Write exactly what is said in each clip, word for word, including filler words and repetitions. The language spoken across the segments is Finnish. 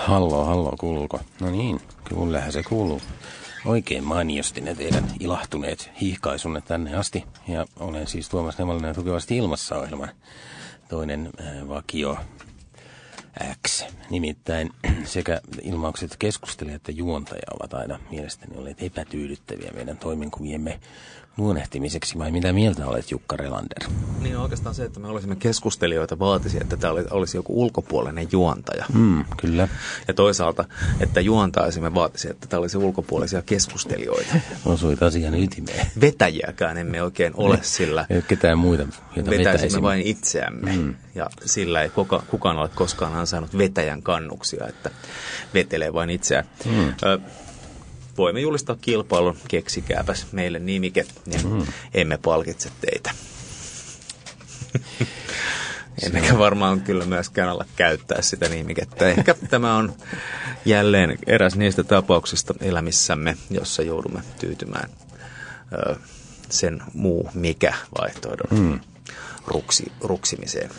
Hallo, hallo, kuuluuko? No niin, kyllähän se kuuluu. Oikein mainiosti ne teidän ilahtuneet hiihkaisunne tänne asti. Ja olen siis Tuomas Nevalinen tukevasti ilmassa -ohjelman toinen äh, vakio X. Nimittäin sekä ilmaukset keskustelija että juontaja ovat aina mielestäni olleet epätyydyttäviä meidän toimenkuviemme luonnehtimiseksi. Vai mitä mieltä olet, Jukka Relander? Niin oikeastaan se, että me olisimme keskustelijoita vaatisi, että tämä olisi joku ulkopuolinen juontaja. Mm, kyllä. Ja toisaalta, että juontaisimme vaatisi, että tämä olisi ulkopuolisia keskustelijoita. Osuit asian ytimeen. Vetäjiäkään emme oikein ole sillä. Ei ole ketään muita, joita vetäisimme vetäisimme. vain itseämme. Mm. Ja sillä ei kuka, kukaan ole koskaan ansainnut vetäjän kannuksia, että vetelee vain itseään. Mm. Ö, Voimme julistaa kilpailun, keksikääpäs meille nimike, ja mm. emme palkitse teitä. Emmekä varmaan kyllä myöskään alla käyttää sitä nimikettä. Ehkä tämä on jälleen eräs niistä tapauksista elämissämme, jossa joudumme tyytymään ö, sen muu mikä vaihtoehdon mm. ruksi, ruksimiseen.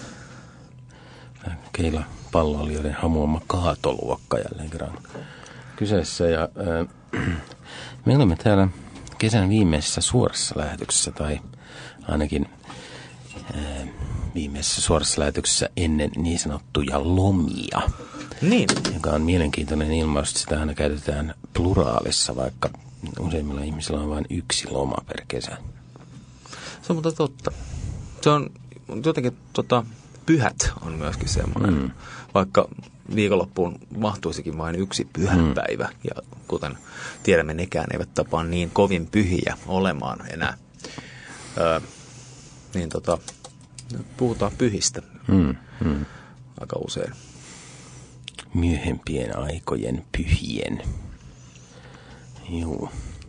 Keila palloilijoiden hamuama kaatoluokka jälleen kerran kyseessä. Ja, äh, me olemme täällä kesän viimeisessä suorassa lähetyksessä, tai ainakin äh, viimeisessä suorassa lähetyksessä ennen niin sanottuja lomia. Niin. Joka on mielenkiintoinen ilmaus. Sitä aina käytetään pluraalissa, vaikka useimmilla ihmisillä on vain yksi loma per kesä. Se on mutta totta. Se on jotenkin tota, pyhät on myöskin semmoinen, mm. vaikka viikonloppuun mahtuisikin vain yksi pyhäpäivä. Mm. Ja kuten tiedämme, nekään eivät tapaa niin kovin pyhiä olemaan enää. Öö, niin tota, puhutaan pyhistä mm. Mm. aika usein. Myöhempien aikojen pyhien. Juu.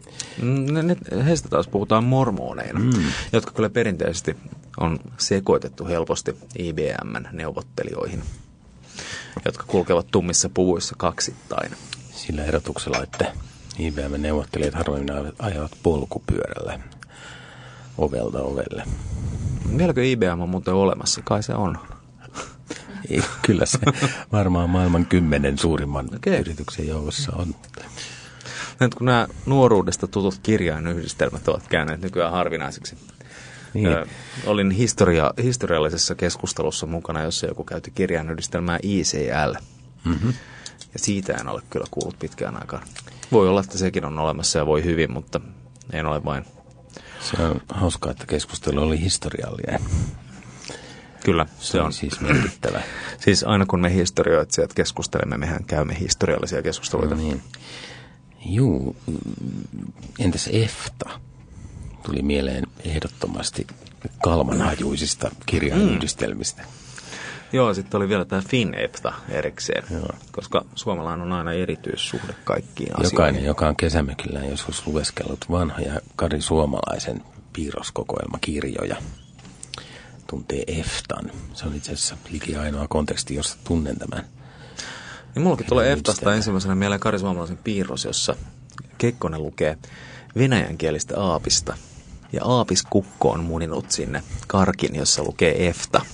Heistä taas puhutaan mormoneina, mm. jotka kyllä perinteisesti on sekoitettu helposti I B M:n neuvottelijoihin, jotka kulkevat tummissa puvuissa kaksittain. Sillä erotuksella, että I B M:n neuvottelijat harvoin ajavat polkupyörällä ovelta ovelle. Vieläkö I B M on muuten olemassa? Kai se on. Ei, kyllä se varmaan maailman kymmenen suurimman okay. yrityksen joukossa on. Nyt kun nämä nuoruudesta tutut kirjainyhdistelmät ovat käyneet nykyään harvinaiseksi. Niin. Ö, olin historia, historiallisessa keskustelussa mukana, jossa joku käytti kirjainyhdistelmää I C L. Mm-hmm. Ja siitä en ole kyllä kuullut pitkään aikaan. Voi olla, että sekin on olemassa ja voi hyvin, mutta en ole vain. Se on hauskaa, että keskustelu oli historiallinen. Kyllä, se, se on. on siis merkittävä. Siis aina kun me historioitsijat keskustelemme, mehän käymme historiallisia keskusteluita. No niin. Juu, entäs EFTA? Tuli mieleen ehdottomasti kalmanhajuisista kirjainyhdistelmistä. Mm. Joo, sitten oli vielä tämä FinEFTA erikseen, Joo. koska suomalainen on aina erityissuhde kaikkiin Jokainen, asioihin. Jokainen, joka on kesämökillään joskus lueskellut vanhoja Kari Suomalaisen piirroskokoelmakirjoja, tuntee EFTAn. Se on itse asiassa liki ainoa konteksti, josta tunnen tämän. Niin mullakin tulee EFTAsta ensimmäisenä mieleen Kari Suomalaisen piirros, jossa Kekkonen lukee venäjänkielistä aapista. Ja aapiskukko on muninut sinne karkin, jossa lukee EFTA.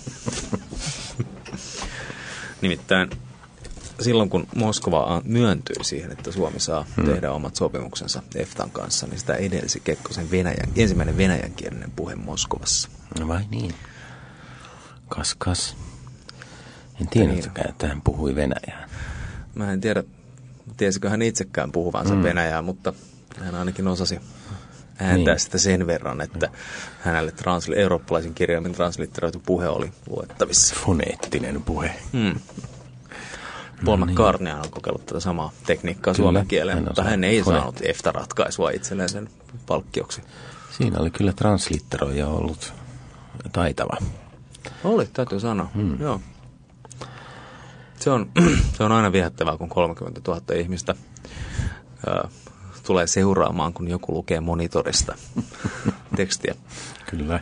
Nimittäin silloin, kun Moskova myöntyi siihen, että Suomi saa hmm. tehdä omat sopimuksensa EFTAn kanssa, niin sitä edelsi Kekkosen Venäjän, ensimmäinen venäjänkielinen puhe Moskovassa. No vai niin? Kas kas. En tiennytkään, niin. että hän puhui venäjää. Mä en tiedä, tiesikö hän itsekään puhuvansa mm. venäjää, mutta hän ainakin osasi ääntää niin. sitä sen verran, että hänelle transli- eurooppalaisen kirjaimen translitteroitu puhe oli luettavissa. Foneettinen puhe. Mm. Paul no, McCartney niin. on kokeillut tätä samaa tekniikkaa kyllä, suomen kieleen, mutta hän ei fone. saanut EFTA-ratkaisua itselleen sen palkkioksi. Siinä oli kyllä translitteroija ollut taitava. Oli, täytyy sanoa, mm. joo. Se on, se on aina viehättävää, kun kolmekymmentätuhatta ihmistä ää, tulee seuraamaan, kun joku lukee monitorista tekstiä. Kyllä.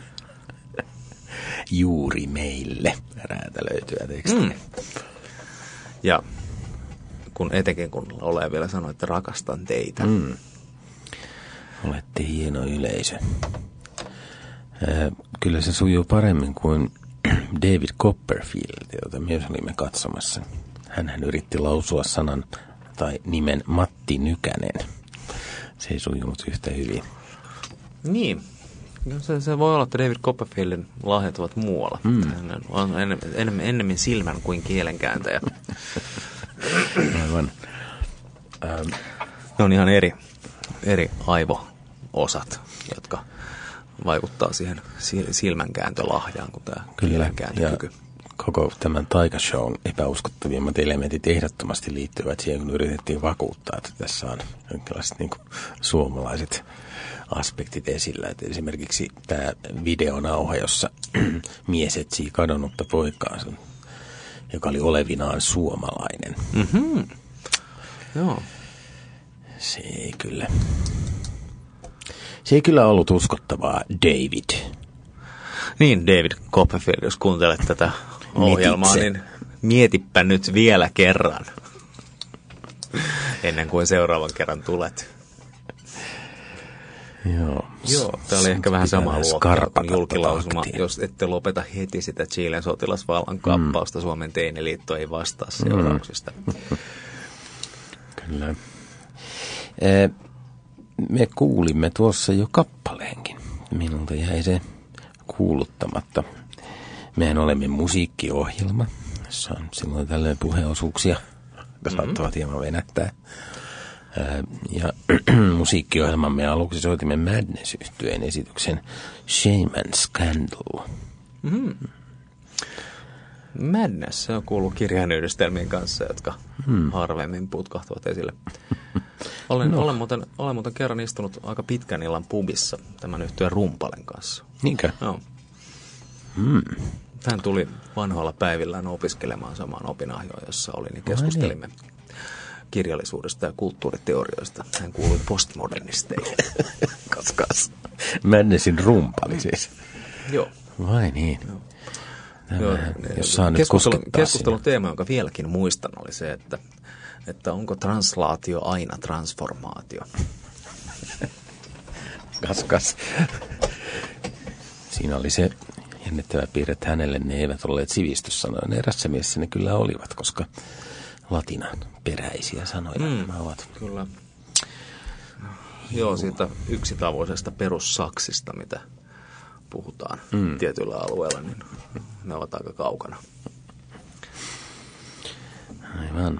Juuri meille räätälöityä tekstiä. Mm. Ja kun etenkin kun Ole vielä sanoi, että rakastan teitä. Mm. Olette hieno yleisö. Ää, kyllä se sujuu paremmin kuin David Copperfield, jota myös olimme katsomassa. Hänhän yritti lausua sanan tai nimen Matti Nykänen. Se ei sujunut yhtä hyvin. Niin. Se, se voi olla, että David Copperfieldin lahjat ovat muualla. Mm. Hän on enemmän, enemmän, enemmän silmän kuin kielenkääntäjä. Aivan. Ähm. Ne on ihan eri, eri aivo-osat, jotka vaikuttaa siihen silmänkääntölahjaan kuin tämä kielenkääntökyky. Koko tämän taikashown epäuskottavimmat elementit ehdottomasti liittyvät siihen, kun yritettiin vakuuttaa, että tässä on jonkinlaiset niin kuin suomalaiset aspektit esillä. Että esimerkiksi tämä videonauha, jossa mies etsii kadonnutta poikaansa, joka oli olevinaan suomalainen. Mm-hmm. Joo. Se ei kyllä... Se ei kyllä ollut uskottavaa, David. Niin, David Copperfield, jos kuuntelet tätä ohjelmaa, niin mietipä nyt vielä kerran, ennen kuin seuraavan kerran tulet. Joo. Joo, tämä oli ehkä vähän sama luokkaa kuin julkilausuma. Jos ette lopeta heti sitä Chilen sotilasvallan kappausta, mm. Suomen teiniliitto ei vastaa seurauksista. Mm. Kyllä. Eh, me kuulimme tuossa jo kappaleenkin. Minulta jäi se kuuluttamatta. Mehän olemme musiikkiohjelma, jossa on silloin tällöin puheosuuksia, jotka saattavat hieman venähtää. Ja musiikkiohjelmamme aluksi soitimme Madness-yhtyeen esityksen Shame and Scandal. Mm. Madness, se on kuullut kirjainyhdistelmien kanssa, jotka mm. harvemmin putkahtuvat esille. Olen, no. olen, muuten, olen muuten kerran istunut aika pitkän illan pubissa tämän yhtyeen rumpalen kanssa. Niinkö? Joo. Mm. Hän tuli vanhoilla päivillään opiskelemaan samaan opinahjoon, jossa oli, niin keskustelimme niin. kirjallisuudesta ja kulttuuriteorioista. Hän kuului postmodernisteihin. Kaskas. Madnessin rumpali siis. Joo. Vai niin. Joo. Joo, jos saa nyt keskustelu, keskustelun teema, jonka vieläkin muistan, oli se, että, että onko translaatio aina transformaatio. Kas, kas. Siinä oli se jännittävä piirre, että hänelle ne eivät olleet sivistyssanoja. Erässä mielessä ne kyllä olivat, koska latinan peräisiä sanoja mm, nämä ovat. Kyllä. Joo, siitä yksitavoisesta perussaksista, mitä puhutaan mm. tietyllä alueella, niin ne ovat aika kaukana. Aivan.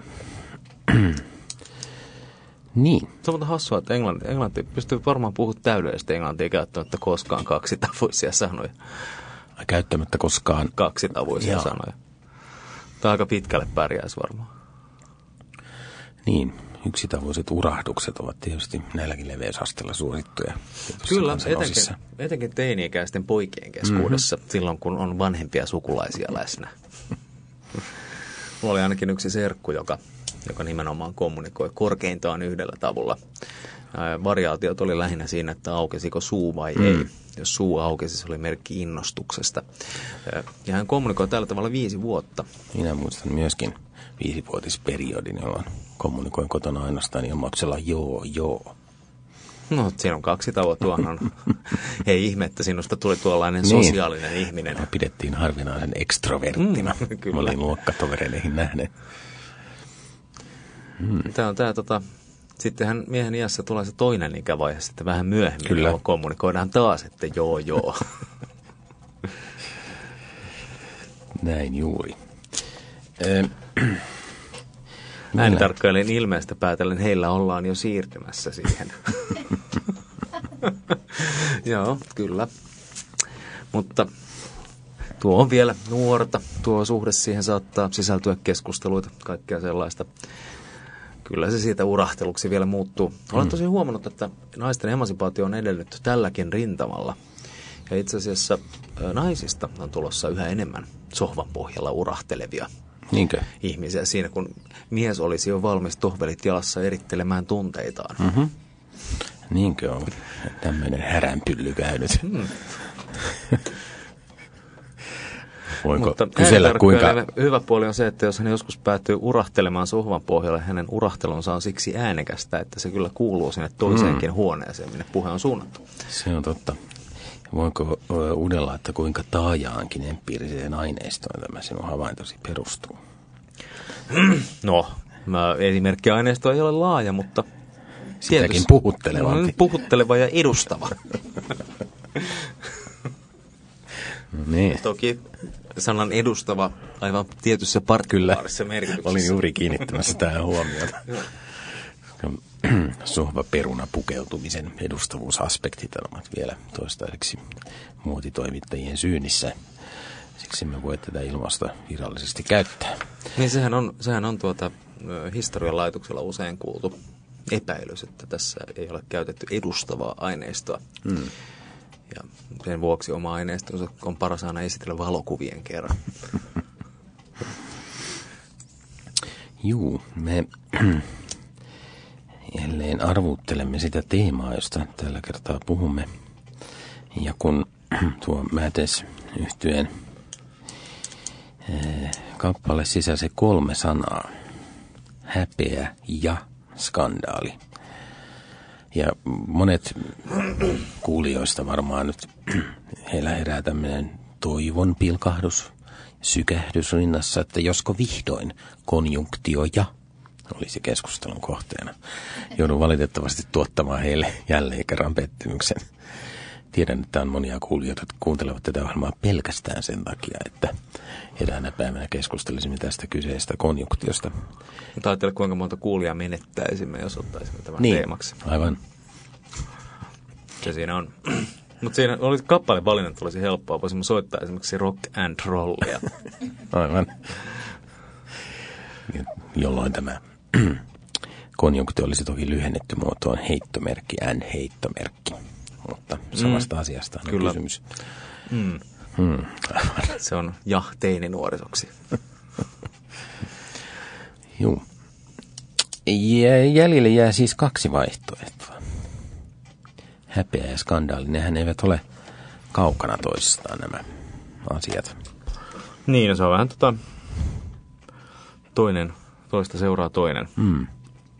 Niin. Se on hassua, että englanti, englanti pystyy varmaan puhumaan täydellisesti englantia käyttämättä koskaan kaksitavoisia sanoja. Käyttämättä koskaan. Kaksitavoisia Jaa. sanoja. Tämä aika pitkälle pärjäisi varmaan. Niin. Yksitavoiset urahdukset ovat tietysti näilläkin leveysasteella suosittuja. Kyllä, etenkin, etenkin teini-ikäisten poikien keskuudessa, mm-hmm. silloin kun on vanhempia sukulaisia läsnä. Mulla oli ainakin yksi serkku, joka, joka nimenomaan kommunikoi korkeintaan yhdellä tavulla. Ää, variaatiot oli lähinnä siinä, että aukesiko suu vai mm. ei. Jos suu aukesi, se oli merkki innostuksesta. Ää, ja hän kommunikoi tällä tavalla viisi vuotta. Minä muistan myöskin viisivuotisperiodin, jolloin kommunikoin kotona ainoastaan ilmauksella joo, joo. No, siinä on kaksi tavoittua. Ei ihme, että sinusta tuli tuollainen niin. sosiaalinen ihminen. No, pidettiin harvinaisen ekstroverttina. Mm, kyllä. Mä olin luokkatovereihin nähden. Mm. Tämä on tämä, tota, sittenhän miehen iässä tulee se toinen ikävaihe sitten vähän myöhemmin. Kyllä. Kommunikoidaan taas, että joo, joo. Näin juuri. Äänitarkkailijan ilmeestä päätellen heillä ollaan jo siirtymässä siihen. Joo, kyllä. Mutta tuo on vielä nuorta. Tuo suhde siihen saattaa sisältyä keskusteluita, kaikkea sellaista. Kyllä se siitä urahteluksi vielä muuttuu. Olen tosi huomannut, että naisten emansipaatio on edennyt tälläkin rintamalla. Ja itse asiassa naisista on tulossa yhä enemmän sohvan pohjalla urahtelevia. Niinkö? Ihmisiä siinä, kun mies olisi jo valmis tohvelit jalassa erittelemään tunteitaan. Mm-hmm. Niinkö on tämmöinen häränpylly käynyt? Mm. Voinko Mutta kysellä kuinka... hyvä puoli on se, että jos hän joskus päätyy urahtelemaan sohvan pohjalle, hänen urahtelunsa on siksi äänekästä, että se kyllä kuuluu sinne toiseenkin mm. huoneeseen, minne puhe on suunnattu. Se on totta. Voinko udella, että kuinka taajaankin empiiriseen aineistoon tämä sinun havaintosi perustuu? No, mä esimerkkiaineisto ei ole laaja, mutta sitäkin puhuttelevampi. Puhutteleva ja edustava. No niin. Toki sanan edustava aivan tietyssä partikulaarissa merkityksessä. Olin juuri kiinnittämässä tähän huomiota. Sohva peruna pukeutumisen edustavuusaspektit ovat vielä toistaiseksi muotitoimittajien syynissä. Siksi me voi tätä ilmausta virallisesti käyttää. Niin sehän on, sehän on tuota, historian laitoksella usein kuultu epäilys, että tässä ei ole käytetty edustavaa aineistoa. Hmm. Ja sen vuoksi oma aineisto on paras aina esitellä valokuvien kerran. Juu, me jälleen arvuuttelemme sitä teemaa, josta tällä kertaa puhumme. Ja kun tuo Mätes-yhtyeen kappale sisälsi kolme sanaa, häpeä ja skandaali. Ja monet kuulijoista varmaan nyt heillä herää tämmöinen toivon pilkahdus, sykähdys rinnassa, että josko vihdoin konjunktio ja olisi keskustelun kohteena. Joudun valitettavasti tuottamaan heille jälleen kerran pettymyksen. Tiedän, että on monia kuulijoita, jotka kuuntelevat tätä ohjelmaa pelkästään sen takia, että eräänä päivänä keskustelisimme tästä kyseisestä konjunktiosta. Mutta ajattele, kuinka monta kuulijaa menettäisimme, jos ottaisimme tämän niin, teemaksi. Aivan. Se siinä on. Mutta siinä oli kappaleen valinnat olisi helppoa. Voisimme soittaa esimerkiksi rock and rollia. Aivan. Jolloin tämä konjunktio olisi toki lyhennetty muotoon heittomerkki, n-heittomerkki. Mutta samasta mm. asiasta on Kyllä. kysymys. Mm. Hmm. Se on jahteini nuorisoksi. Juu. Jäljelle jää siis kaksi vaihtoehtoa. Häpeä ja skandaali, nehän eivät ole kaukana toisistaan nämä asiat. Niin, se on vähän tota, toinen, toista seuraa toinen. Mm.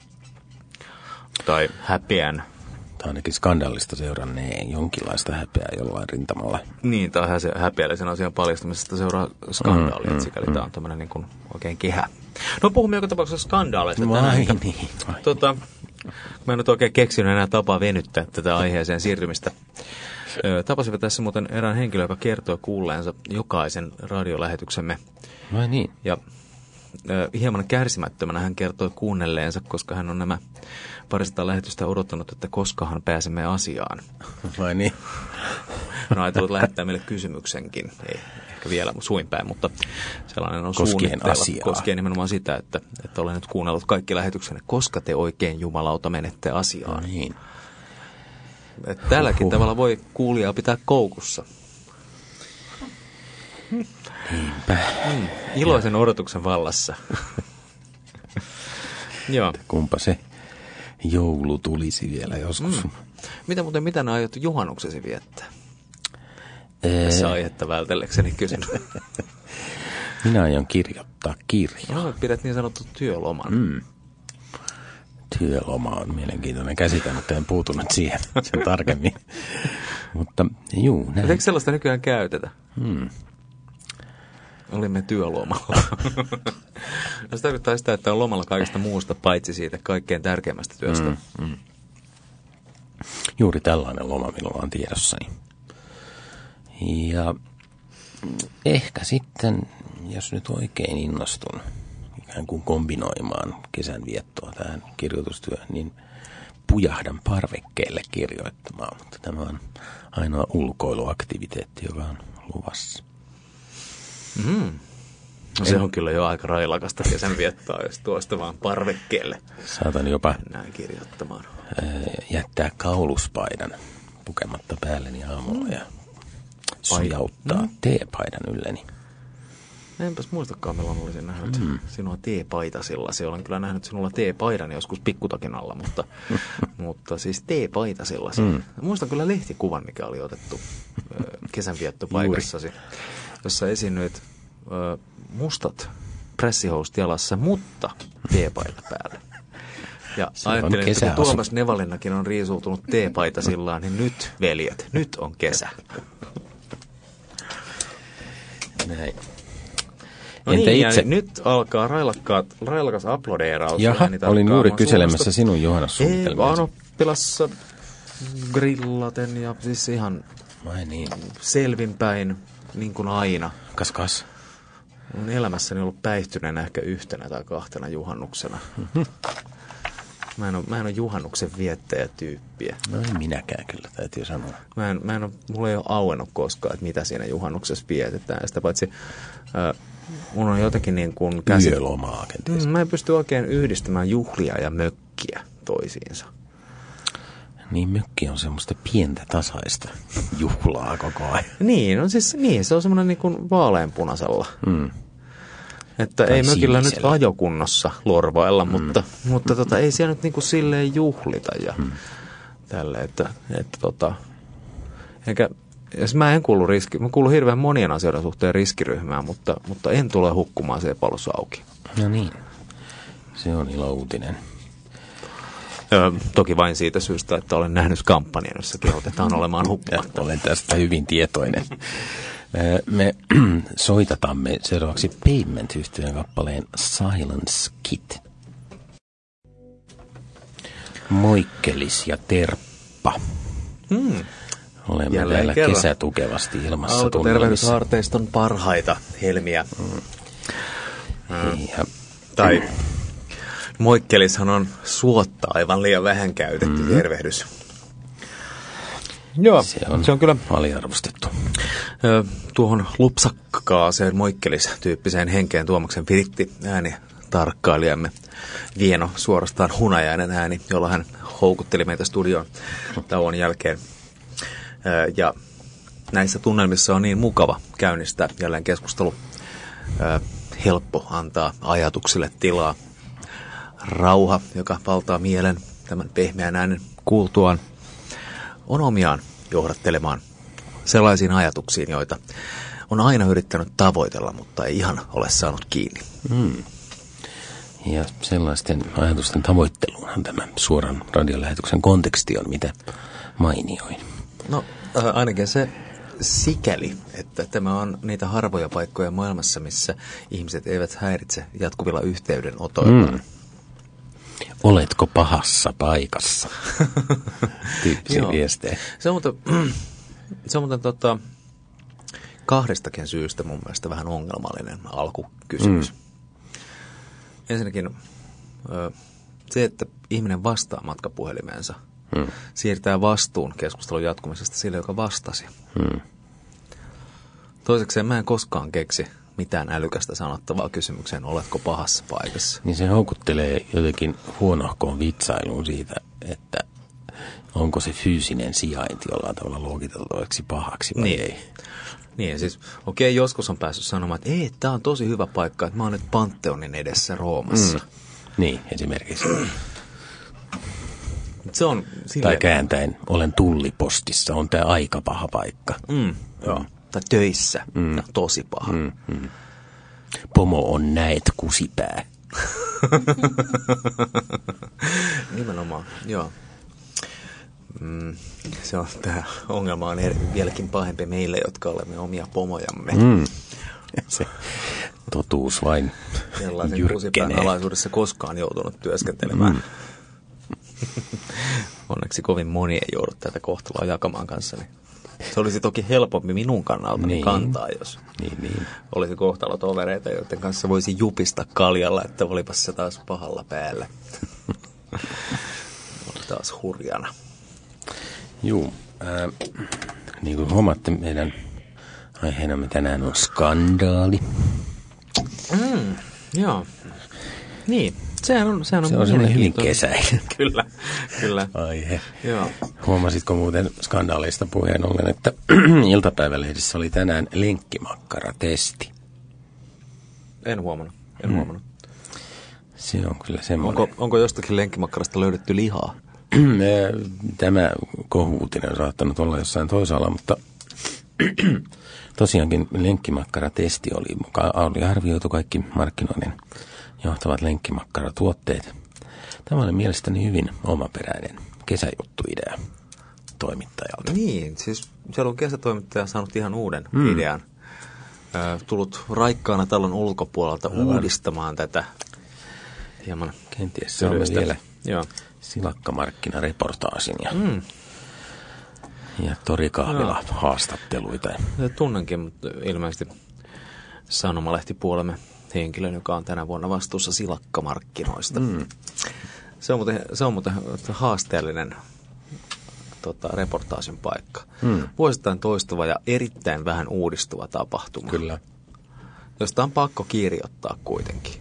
Tai häpeän. Tai ainakin skandaalista seuranneen jonkinlaista häpeää jollain rintamalla. Niin, tai häpeällisen asian paljastamisesta seuraa skandaali, mm, mm, sikäli mm. tämä on tämmöinen niin kuin oikein kehä. No puhumme joka tapauksessa skandaaleista tänään. Vai niin. Vai. Tota, mä en nyt oikein keksinyt enää tapaa venyttää tätä aiheeseen siirtymistä. Tapasimme tässä muuten erään henkilö, joka kertoi kuulleensa jokaisen radiolähetyksemme. Vai niin? Ja hieman kärsimättömänä hän kertoi kuunnelleensa, koska hän on nämä parisataa lähetystä odottanut, että koskahan pääsemme asiaan. Vai niin? Hän on ajatellut lähettää meille kysymyksenkin, ei ehkä vielä suinpäin, mutta sellainen on koskien asiaa. Koskee nimenomaan sitä, että, että olen nyt kuunnellut kaikki lähetyksenne, koska te oikein jumalauta menette asiaan. No niin. Että tälläkin Uhuh. tavalla voi kuulijaa pitää koukussa. Niinpä. Mm, iloisen ja. odotuksen vallassa. Joo. Kumpa se joulu tulisi vielä joskus. Mm. Mitä muuten, mitä ne aiot juhannuksesi viettää? Ee... Tässä aihetta vältellekseni kysyn. Minä aion kirjoittaa kirjaa. No, pidät niin sanottu työloman. Mm. Työloma on mielenkiintoinen käsite, mutta en puutunut siihen sen tarkemmin. Mutta juu, näin. Eikö sellaista nykyään käytetä? Hmm. Olimme työlomalla. No se tarkoittaa sitä, että on lomalla kaikesta muusta, paitsi siitä kaikkein tärkeimmästä työstä. Mm, mm. Juuri tällainen loma minulla on tiedossani. Ja ehkä sitten, jos nyt oikein innostun ikään kuin kombinoimaan kesän viettoa tähän kirjoitustyöhön, niin pujahdan parvekkeelle kirjoittamaan. Mutta tämä on ainoa ulkoiluaktiviteetti, joka on luvassa. Mm. No se on kyllä jo aika railakasta kesän viettoa, jos tuosta vaan parvekkeelle. Saatan jopa näin kirjoittamaan. Jättää kauluspaidan pukematta päälleni aamulla ja sujauttaa mm. teepaidan ylleni. Enpäs muistakaan, milloin olisin nähnyt mm. sinua teepaitasilla. Se olen kyllä nähnyt sinulla teepaidan joskus pikkutakin alla, mutta, mutta siis teepaitasilla. Mm. Muistan kyllä lehtikuvan, mikä oli otettu kesänviettopaikassasi, jossa esiinnyit ö, mustat pressihousut jalassa, mutta teepaita päällä. Ja se ajattelin, että kun Tuomas Nevalinnakin on riisuutunut teepaitasillaan, niin nyt, veljet, nyt on kesä. Näin. No Entä niin, itse? nyt alkaa railakkaat, railakas aplodeeraus. Jaha, olin juuri kyselemässä sinun juhannussuunnitelmiasi. Ei, Anoppilassa grillaten ja siis ihan Vai niin. selvinpäin, niin kuin aina. Kas kas. Mun elämässäni ollut päihtyneenä ehkä yhtenä tai kahtena juhannuksena. Mm-hmm. Mä en ole, mä en ole juhannuksen viettäjätyyppiä. No en minäkään kyllä, täytyy sanoa. Mä en, mä en ole, mulla ei ole auennut koskaan, että mitä siinä juhannuksessa vietetään. Sitä paitsi äh, mun on jotenkin niin kuin käsit... Yölomaa kenties. Mm, mä en pysty oikein yhdistämään juhlia ja mökkiä toisiinsa. Niin mökki on semmoista pientä tasaista juhlaa koko ajan. Niin, no siis, niin se on semmoinen niin kuin vaaleanpunaisella. Mm. Että Tai ei mökillä sinisellä. nyt ajokunnossa lorvailla, mm. mutta, mutta tota, ei siellä nyt niin kuin silleen juhlita ja mm. tälle, että, että tota, eikä, jos mä en kuulu riski, mä kuulun hirveän monien asioiden suhteen riskiryhmään, mutta, mutta en tule hukkumaan Sepalossa auki. No niin, se on ilo uutinen. Öö, toki vain siitä syystä, että olen nähnyt kampanjan, jossa kehotetaan olemaan hukkumatta. Olen tästä hyvin tietoinen. Me soitatamme seuraavaksi Pavement-yhtyeen kappaleen Silence Kit. Moikkelis ja terppa. Hmm. Olemme Jälleen vielä kerran. kesätukevasti ilmassa tunnelmissa. Alkutervehdysaarteiston parhaita helmiä. Mm. Mm. Ja, tai moikkelishan on suotta aivan liian vähän käytetty mm. tervehdys. Joo, se on, se on kyllä aliarvostettu. Ö, tuohon lupsakkaaseen moikkelis-tyyppiseen henkeen Tuomaksen viritti ääni tarkkailijamme. Vieno, suorastaan hunajainen ääni, jolla hän houkutteli meitä studioon tauon jälkeen. Ö, ja näissä tunnelmissa on niin mukava käynnistää jälleen keskustelu. Ö, helppo antaa ajatuksille tilaa. Rauha, joka valtaa mielen tämän pehmeän äänen kuultuaan, on omiaan johdattelemaan sellaisiin ajatuksiin, joita on aina yrittänyt tavoitella, mutta ei ihan ole saanut kiinni. Mm. Ja sellaisten ajatusten tavoitteluunhan tämä suoran radiolähetyksen konteksti on, mitä mainioin. No äh, ainakin se sikäli, että tämä on niitä harvoja paikkoja maailmassa, missä ihmiset eivät häiritse jatkuvilla yhteydenotoilla. Mm. Oletko pahassa paikassa? Tyyppisiä viestejä. Se on muuten, se on muuten tota, kahdestakin syystä mun mielestä vähän ongelmallinen alkukysymys. Mm. Ensinnäkin se, että ihminen vastaa matkapuhelimeensa, mm. siirtää vastuun keskustelun jatkumisesta sille, joka vastasi. Mm. Toisekseen mä en koskaan keksi mitään älykästä sanottavaa kysymykseen, oletko pahassa paikassa. Niin se houkuttelee jotenkin huonohkoon vitsailuun siitä, että onko se fyysinen sijainti jollain tavalla luokiteltavaksi pahaksi vai niin. ei. Niin, siis okei, okay, joskus on päässyt sanomaan, että ei, tämä on tosi hyvä paikka, että mä oon nyt Pantheonin edessä Roomassa. Mm. Niin, esimerkiksi. Se on silleen... Tai kääntäen, olen tullipostissa, on tämä aika paha paikka. Mm, joo. Tai töissä, mm. tämä on tosi paha. Mm, mm. Pomo on näet kusipää. Nimenomaan, joo. Mm, se on, tämä ongelma on vieläkin pahempi meille, jotka olemme omia pomojamme. Mm. Se totuus vain sellaisen jyrkkenee. Kusipään alaisuudessa koskaan joutunut työskentelemään. Mm. Onneksi kovin moni ei joudu tätä kohtaloa jakamaan kanssani. Se olisi toki helpompi minun kannaltani niin. kantaa, jos niin, niin. olisi kohtalotovereita, joiden kanssa voisi jupista kaljalla, että olipas se taas pahalla päällä. Oli taas hurjana. Juu, äh, niin kuin huomaatte, meidän aiheenamme tänään on skandaali. Mm, joo, niin. Sehän on, sehän on, se on semmoinen hyvin kesäinen. Kyllä, kyllä. Aihe. Joo. Huomasitko muuten skandaaleista puheen ollen, että iltapäivälehdissä oli tänään lenkkimakkaratesti? En huomannut, en mm. huomannut. Se on kyllä semmoinen. Onko, onko jostakin lenkkimakkarasta löydetty lihaa? Tämä kohuutinen on saattanut olla jossain toisaalla, mutta tosiaankin lenkkimakkaratesti oli mukaan. Oli arvioitu kaikki markkinoinnin johtavat lenkkimakkaratuotteet. Tämä oli mielestäni hyvin omaperäinen kesäjuttuidea toimittajalta. Niin, siis siellä on kesätoimittaja saanut ihan uuden mm. idean ö, tullut raikkaana talon ulkopuolelta Aivan. uudistamaan tätä hieman kenties saamme vielä Joo. silakkamarkkinareportaasin ja, mm. ja torikahvila no. haastatteluita. Tunnenkin, mutta ilmeisesti sanomalehtipuolemme henkilön, joka on tänä vuonna vastuussa silakkamarkkinoista. Mm. Se on muuten, se on muuten haasteellinen tota, reportaasin paikka. Mm. Vuosittain toistuva ja erittäin vähän uudistuva tapahtuma. Kyllä. Josta on pakko kirjoittaa kuitenkin.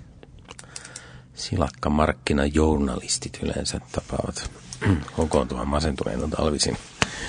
Silakkamarkkinajournalistit yleensä tapaavat kokoontua masentuneena talvisin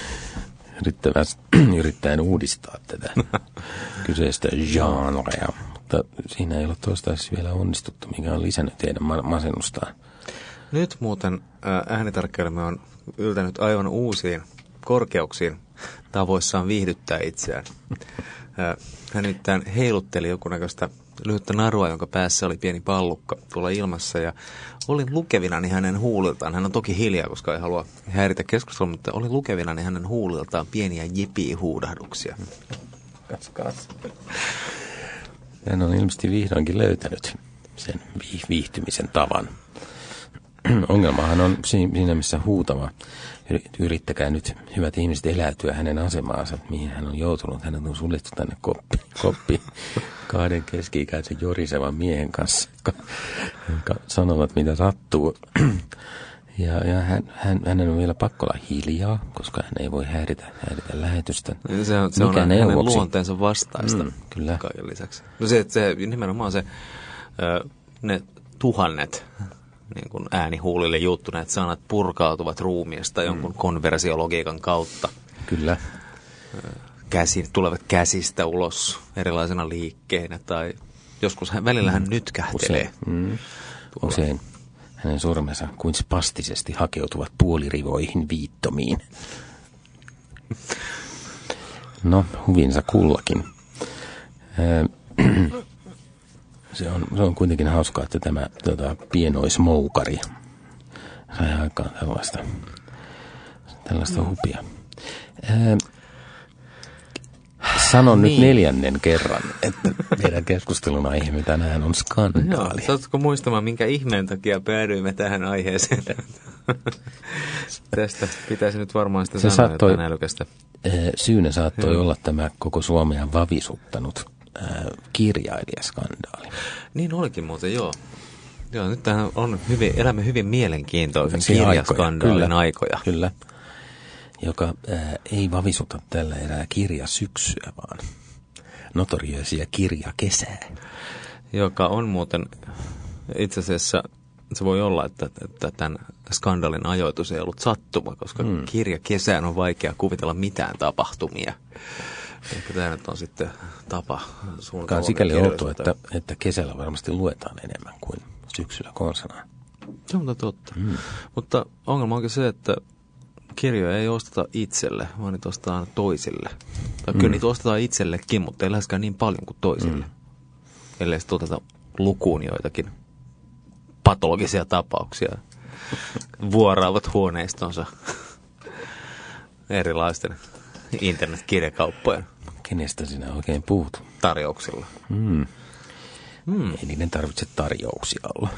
yrittäen uudistaa tätä kyseistä genrea. Mutta siinä ei ole toistaiseksi vielä onnistuttu, mikä on lisännyt teidän masennustaan. Nyt muuten äänitarkkailemme on yltänyt aivan uusiin korkeuksiin tavoissaan viihdyttää itseään. Hän nimittäin heilutteli jonkunnäköistä lyhyttä narua, jonka päässä oli pieni pallukka tuolla ilmassa, ja olin lukevinani hänen huuliltaan. Hän on toki hiljaa, koska ei halua häiritä keskustelua, mutta olin lukevinani hänen huuliltaan pieniä jipi-huudahduksia. Kas, kas. Hän on ilmeisesti vihdoinkin löytänyt sen viihtymisen tavan. Ongelmahan on siinä, missä huutava. Yrittäkää nyt, hyvät ihmiset, eläytyä hänen asemaansa, mihin hän on joutunut. Hän on suljettu tänne koppi, koppi kahden keski-ikäisen jorisevan miehen kanssa, jotka sanovat, mitä sattuu. Ja, ja hän, hän, hänen on vielä pakko olla hiljaa, koska hän ei voi häiritä, häiritä lähetystä. Se on, se on hänen luonteensa vastaista mm, kyllä. Kaiken lisäksi. No se, se nimenomaan se, ne tuhannet niin kuin äänihuulille juttuneet sanat purkautuvat ruumiista jonkun mm. konversiologiikan kautta. Kyllä. Käsi, tulevat käsistä ulos erilaisena liikkeinä tai joskus hän, välillä hän mm. nytkähtelee. Usein, mm. Usein hänen sormensa kuin spastisesti hakeutuvat puolirivoihin viittomiin. No, huvinsa kullakin. Se on, se on kuitenkin hauskaa, että tämä tota, pienoismoukari sai aikaan tällaista, tällaista hupia. Ää, sanon niin. nyt neljännen kerran, että meidän keskustelun aiheemme tänään on skandaali. Saatko muistamaan, minkä ihmeen takia päädyimme tähän aiheeseen? Tästä pitäisi nyt varmaan sitä se sanoa jotain älykästä. Syynä saattoi Joo. olla tämä koko Suomea vavisuttanut kirjailijaskandaali. Niin olikin muuten, joo. Joo, nyt tähän on hyvin, elämme hyvin mielenkiintoisen kirjaskandaalin aikoja. Kyllä, joka ää, ei vavisuta tällä erää kirjasyksyä, vaan notoriaisia kirjakesää. Joka on muuten, itse asiassa se voi olla, että, että tämän skandaalin ajoitus ei ollut sattuma, koska hmm. kirjakesään on vaikea kuvitella mitään tapahtumia. Ehkä tämä nyt on sitten tapa suunnitelmaa. On sikäli outoa, että, että kesällä varmasti luetaan enemmän kuin syksyllä konsanaan. Se on totta. Mm. Mutta ongelma onkin se, että kirjoja ei osteta itselle, vaan niitä ostetaan toisille. Tai mm. kyllä niitä ostetaan itsellekin, mutta ei läheskään niin paljon kuin toisille. Mm. Ellei sitten oteta lukuun joitakin patologisia tapauksia. Vuoraavat huoneistonsa erilaisten internetkirjakauppojen. Kenestä sinä oikein puhut? Tarjouksilla. Mm. Mm. Ei niiden tarvitse tarjouksia olla.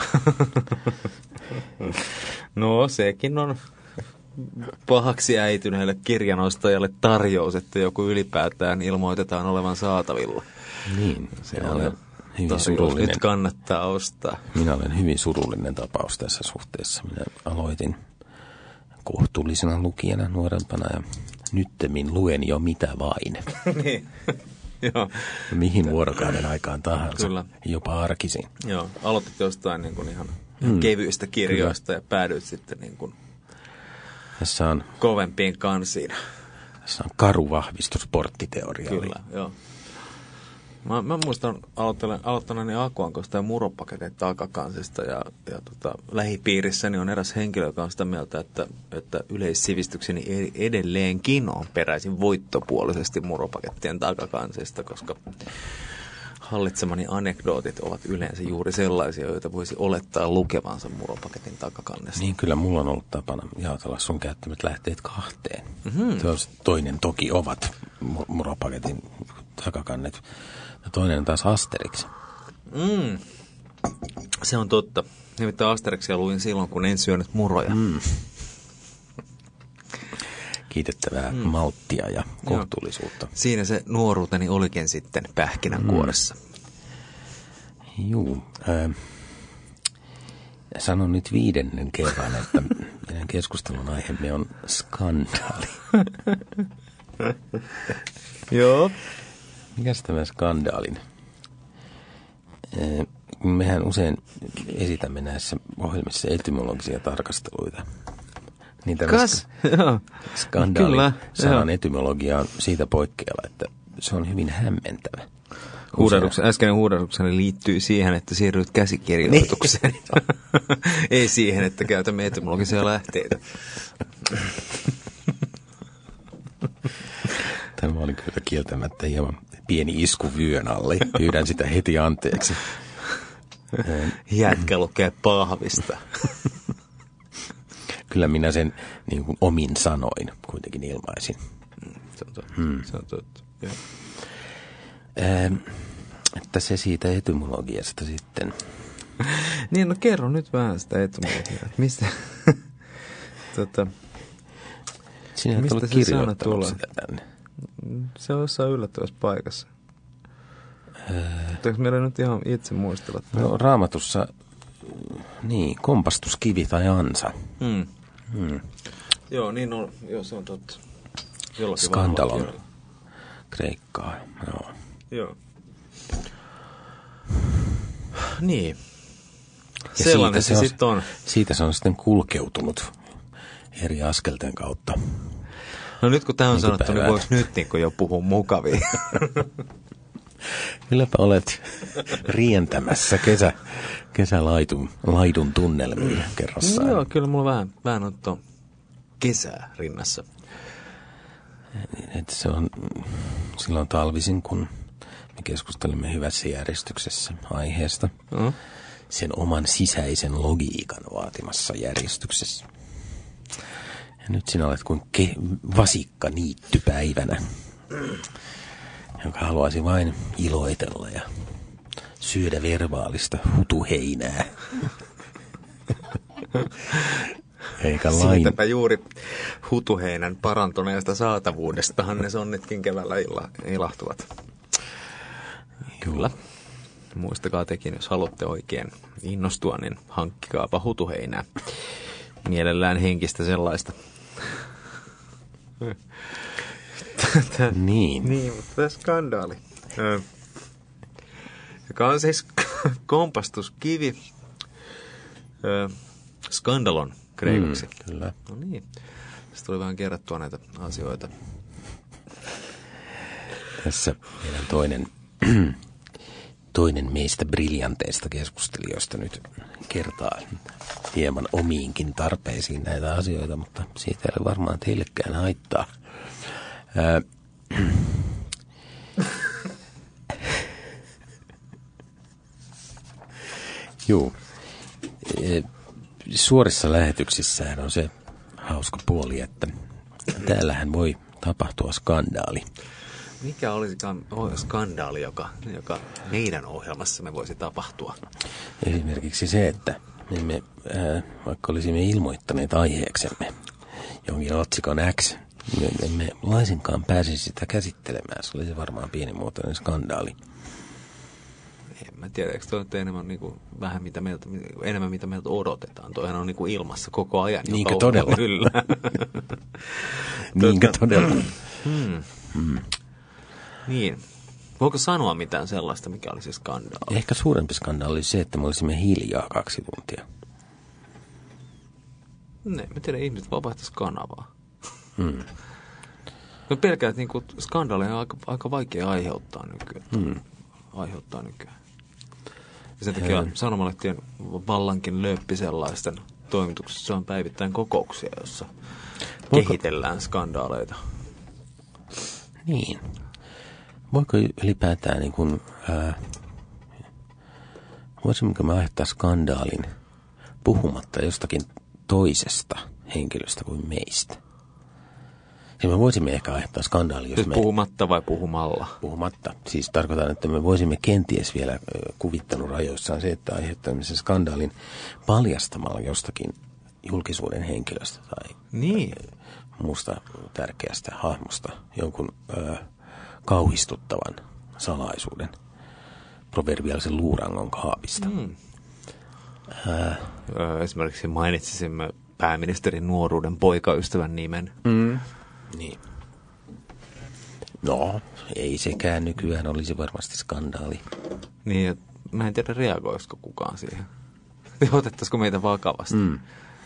No sekin on pahaksi äityneelle kirjanostajalle tarjous, että joku ylipäätään ilmoitetaan olevan saatavilla. Niin, se on hyvin surullinen. Nyt kannattaa ostaa. Minä olen hyvin surullinen tapaus tässä suhteessa. Minä aloitin kohtuullisena lukijana nuorempana ja nyttemmin luen jo mitä vain. Niin, joo. Mihin vuorokauden aikaan tahansa, Kyllä. jopa arkisin. Joo, aloitit jostain niin kuin ihan mm. kevyistä kirjoista Kyllä. ja päädyit sitten niin kuin tässä on kovempiin kansiin. Tässä on karu vahvistus porttiteorialle. Kyllä, joo. Mä, mä muistan aloittaneeni Akuankosta ja muropaketin takakansista ja, ja tota, lähipiirissäni on eräs henkilö, joka on sitä mieltä, että, että yleissivistykseni edelleenkin on peräisin voittopuolisesti muropakettien takakansista, koska hallitsemani anekdootit ovat yleensä juuri sellaisia, joita voisi olettaa lukevansa muropaketin takakannesta. Niin kyllä mulla on ollut tapana jaotella sun käyttämät lähteet kahteen. Mm-hmm. Toinen toki ovat muropaketin takakannet. Ja toinen on taas Asterix. Mm. Se on totta. Nimittäin Asterixia luin silloin, kun en syönyt muroja. Mm. Kiitettävää mm. malttia ja kohtuullisuutta. Joo. Siinä se nuoruuteni olikin sitten pähkinänkuoressa. Mm. Juu. Äh, sanon nyt viidennen kerran, että meidän keskustelun aiheemme on skandaali. Joo. Mikäs tämä skandaalin? Äh, mehän usein esitämme näissä ohjelmissa etymologisia tarkasteluita. Niin Kas? skandaalin Kyllä, sanan etymologia on siitä poikkeava, että se on hyvin hämmentävä. Huudahduksen, äskeinen huudahdukseni liittyy siihen, että siirryt käsikirjoitukseen. Ei siihen, että käytämme etymologisia lähteitä. Tämä oli kyllä kieltämättä hieman pieni isku vyön alle. Pyydän sitä heti anteeksi. Jätkä lukee pahvista. Kyllä minä sen niin kuin omin sanoin kuitenkin ilmaisin. Se on totta. Hmm. Se on totta. Ja. Ähm, että se siitä etymologiasta sitten. Niin, no kerro nyt vähän sitä etymologiaa. Mistä? tota, Sinä et ole kirjoittanut sitä tänne. Se on jossain yllättävässä paikassa. Äh. Eikö meillä nyt ihan itse muistella? No Raamatussa, niin, kompastuskivi tai ansa. Hmm. Hmm. Joo, niin on. Joo, se on totta. Jollakin skandalon kreikkaa. Joo. Joo. Niin. Ja sellainen se, se sitten on. Siitä se on sitten kulkeutunut eri askelten kautta. No nyt kun tämä on niin sanottu, niin voiko nyt niin jo puhua mukavia? Kylläpä olet rientämässä kesä, kesälaidun laidun tunnelmiin kerrassaan. No joo, kyllä mulla vähän, vähän on tuon kesää rinnassa. Et se on silloin talvisin, kun me keskustelimme hyvässä järjestyksessä aiheesta. Mm. Sen oman sisäisen logiikan vaatimassa järjestyksessä. Ja nyt sinä olet kuin ke- vasikka niittypäivänä, joka haluaisi vain iloitella ja syödä verbaalista hutuheinää. Eikä lain. Siitäpä juuri hutuheinän parantuneesta saatavuudestahan ne sonnetkin keväällä illa, ilahtuvat. Kyllä. Muistakaa tekin, jos haluatte oikein innostua, niin hankkikaapa hutuheinää. Mielellään henkistä sellaista. Niin. Niin, mutta tämä skandaali. Joka on siis kompastuskivi. Skandalon kreikaksi. Mm, kyllä. No niin. Sitten tuli vähän kerrattua näitä asioita. Tässä meidän toinen, toinen meistä briljanteista keskustelijoista nyt kertaa hieman omiinkin tarpeisiin näitä asioita, mutta siitä ei ole varmaan teillekään haittaa. Ää, Juu. Suorissa lähetyksissään on se hauska puoli, että täällähän voi tapahtua skandaali. Mikä olisikaan skandaali, joka, joka meidän ohjelmassamme voisi tapahtua? Esimerkiksi se, että me emme, ää, vaikka olisimme ilmoittaneet aiheeksemme jonkin otsikon X, me emme laisinkaan pääsisi sitä käsittelemään. Se olisi varmaan pienimuotoinen skandaali. En mä tiedä, eikö toi enemmän, niin kuin, vähän mitä meiltä, enemmän mitä meiltä odotetaan. Toihan on niin kuin ilmassa koko ajan. Niinkö todella? Kyllä. Niinkö todella? Hmm. Hmm. Niin. Voiko sanoa mitään sellaista, mikä olisi skandaali? Ehkä suurempi skandaali olisi se, että me olisimme hiljaa kaksi tuntia. Ne, mä tiedän, ihmiset vaan vaihtaisi kanavaa. Hmm. Mä pelkään, että niin skandaaleja on aika, aika vaikea aiheuttaa nykyään. Hmm. Aiheuttaa nykyään. Ja sen takia sanomalehtien vallankin lööppi sellaisten toimituksessa on päivittäin kokouksia, jossa Voiko... kehitellään skandaaleita. Niin. Voiko ylipäätään niin kuin, ää, voisimmeko me aiheuttaa skandaalin puhumatta jostakin toisesta henkilöstä kuin meistä? Ja me voisimme ehkä aiheuttaa skandaalia, jos siis me... puhumatta vai puhumalla? Puhumatta. Siis tarkoitan, että me voisimme kenties vielä kuvittelun rajoissaan se, että aiheuttamme sen skandaalin paljastamalla jostakin julkisuuden henkilöstä tai niin. muusta tärkeästä hahmosta jonkun ö, kauhistuttavan salaisuuden, proverbiaalisen luurangon kaapista. Mm. Äh. Esimerkiksi mainitsisimme pääministerin nuoruuden poikaystävän nimen. Mm. Niin. No, ei sekään nykyään olisi varmasti skandaali. Niin, mä en tiedä reagoisiko kukaan siihen. Otettaisiko meitä vakavasti? Mm.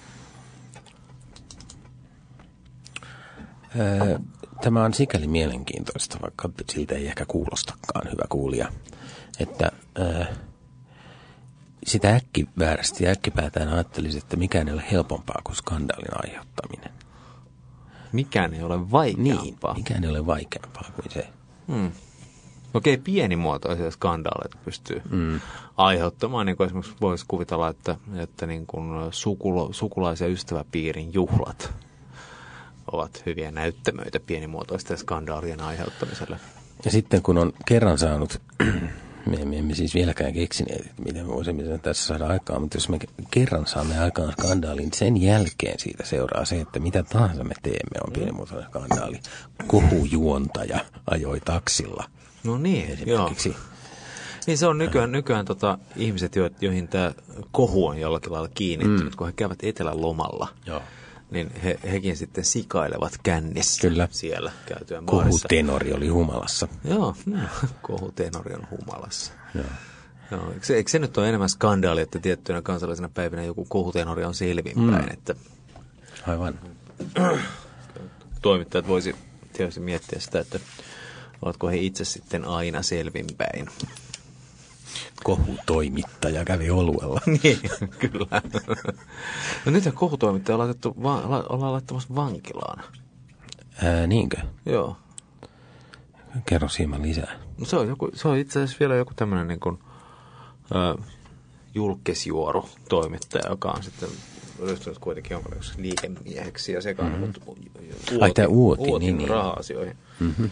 Öö, tämä on sikäli mielenkiintoista, vaikka siltä ei ehkä kuulostakaan, hyvä kuulija, että öö, sitä äkkiväärästi ja äkkipäätään ajattelisi, että mikään ei ole helpompaa kuin skandaalin aiheuttaminen. Mikään ei ole vaikeampaa. Niin, mikään ei ole vaikeampaa kuin se. Hmm. Okei, pienimuotoisia skandaaleita pystyy hmm. aiheuttamaan. Niin kuin esimerkiksi voisi kuvitella, että, että niin kuin sukula, sukulais- ja ystäväpiirin juhlat ovat hyviä näyttämöitä pienimuotoisten skandaalien aiheuttamiselle. Ja sitten kun on kerran saanut, me emme, emme siis vieläkään keksineet, että miten me voisimme sen tässä saada aikaan, mutta jos me kerran saamme aikaan skandaalin, sen jälkeen siitä seuraa se, että mitä tahansa me teemme on pienimuotoinen skandaali. Kohujuontaja ajoi taksilla. No niin, joo. Niin se on nykyään, nykyään tota, ihmiset, jo, joihin tämä kohu on jollakin lailla kiinnittynyt, mm. kun he käyvät etelän lomalla. Joo. Niin he, hekin sitten sikailevat kännissä. Kyllä. Siellä käytyään baarissa. Kohutenori oli humalassa. Joo, no, kohutenori on humalassa. Joo. Joo, eikö, se, eikö se nyt ole enemmän skandaali, että tiettynä kansallisena päivänä joku kohutenori on selvinpäin? Mm. Että aivan. Toimittajat voisi tietysti miettiä sitä, että ovatko he itse sitten aina selvinpäin. Kohutoimittaja kävi oluella. Niin, kyllä. No nyt kohutoimittaja on laitettu, va- ollaan laittamassa vankilaan. Ää, niinkö? Joo. Kerro hieman lisää. No se on, joku, se on itse asiassa vielä joku tämmöinen niin kuin äh, julkisjuoru toimittaja, joka on sitten ryhtynyt kuitenkin jonkinlaisiksi liikemieheksi ja sekaannut mm-hmm. uotin, uotin niin, niin. raha-asioihin. Mm-hmm.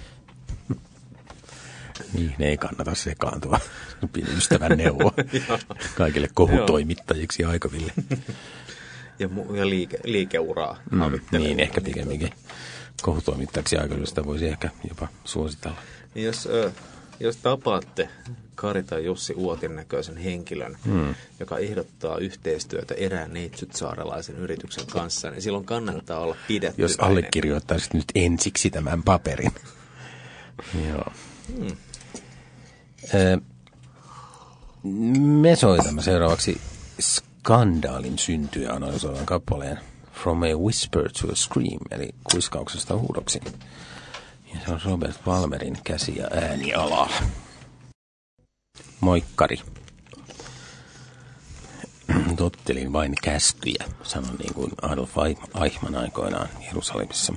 Niin, ne ei kannata sekaantua. Ystävän neuvo kaikille kohutoimittajiksi aikaville. Ja, mu- ja liike, liikeuraa. Mm, niin, ehkä pikemminkin. Kohutoimittajaksi aikaville sitä voisi ehkä jopa suositella. Niin jos, äh, jos tapaatte Kari tai Jussi Uotin näköisen henkilön, mm. joka ehdottaa yhteistyötä erään neitsytsaarelaisen yrityksen kanssa, niin silloin kannattaa olla pidetty. Jos allekirjoittaisit nyt ensiksi tämän paperin. Joo. Hmm. Me soitamme seuraavaksi skandaalin syntyä analysoivan kappaleen From a Whisper to a Scream, eli kuiskauksesta huudoksi. Ja se on Robert Palmerin käsi- ja ääniala. Moikkari. Tottelin vain käskyjä, sanon niin kuin Adolf Eichmann aikoinaan Jerusalemissa.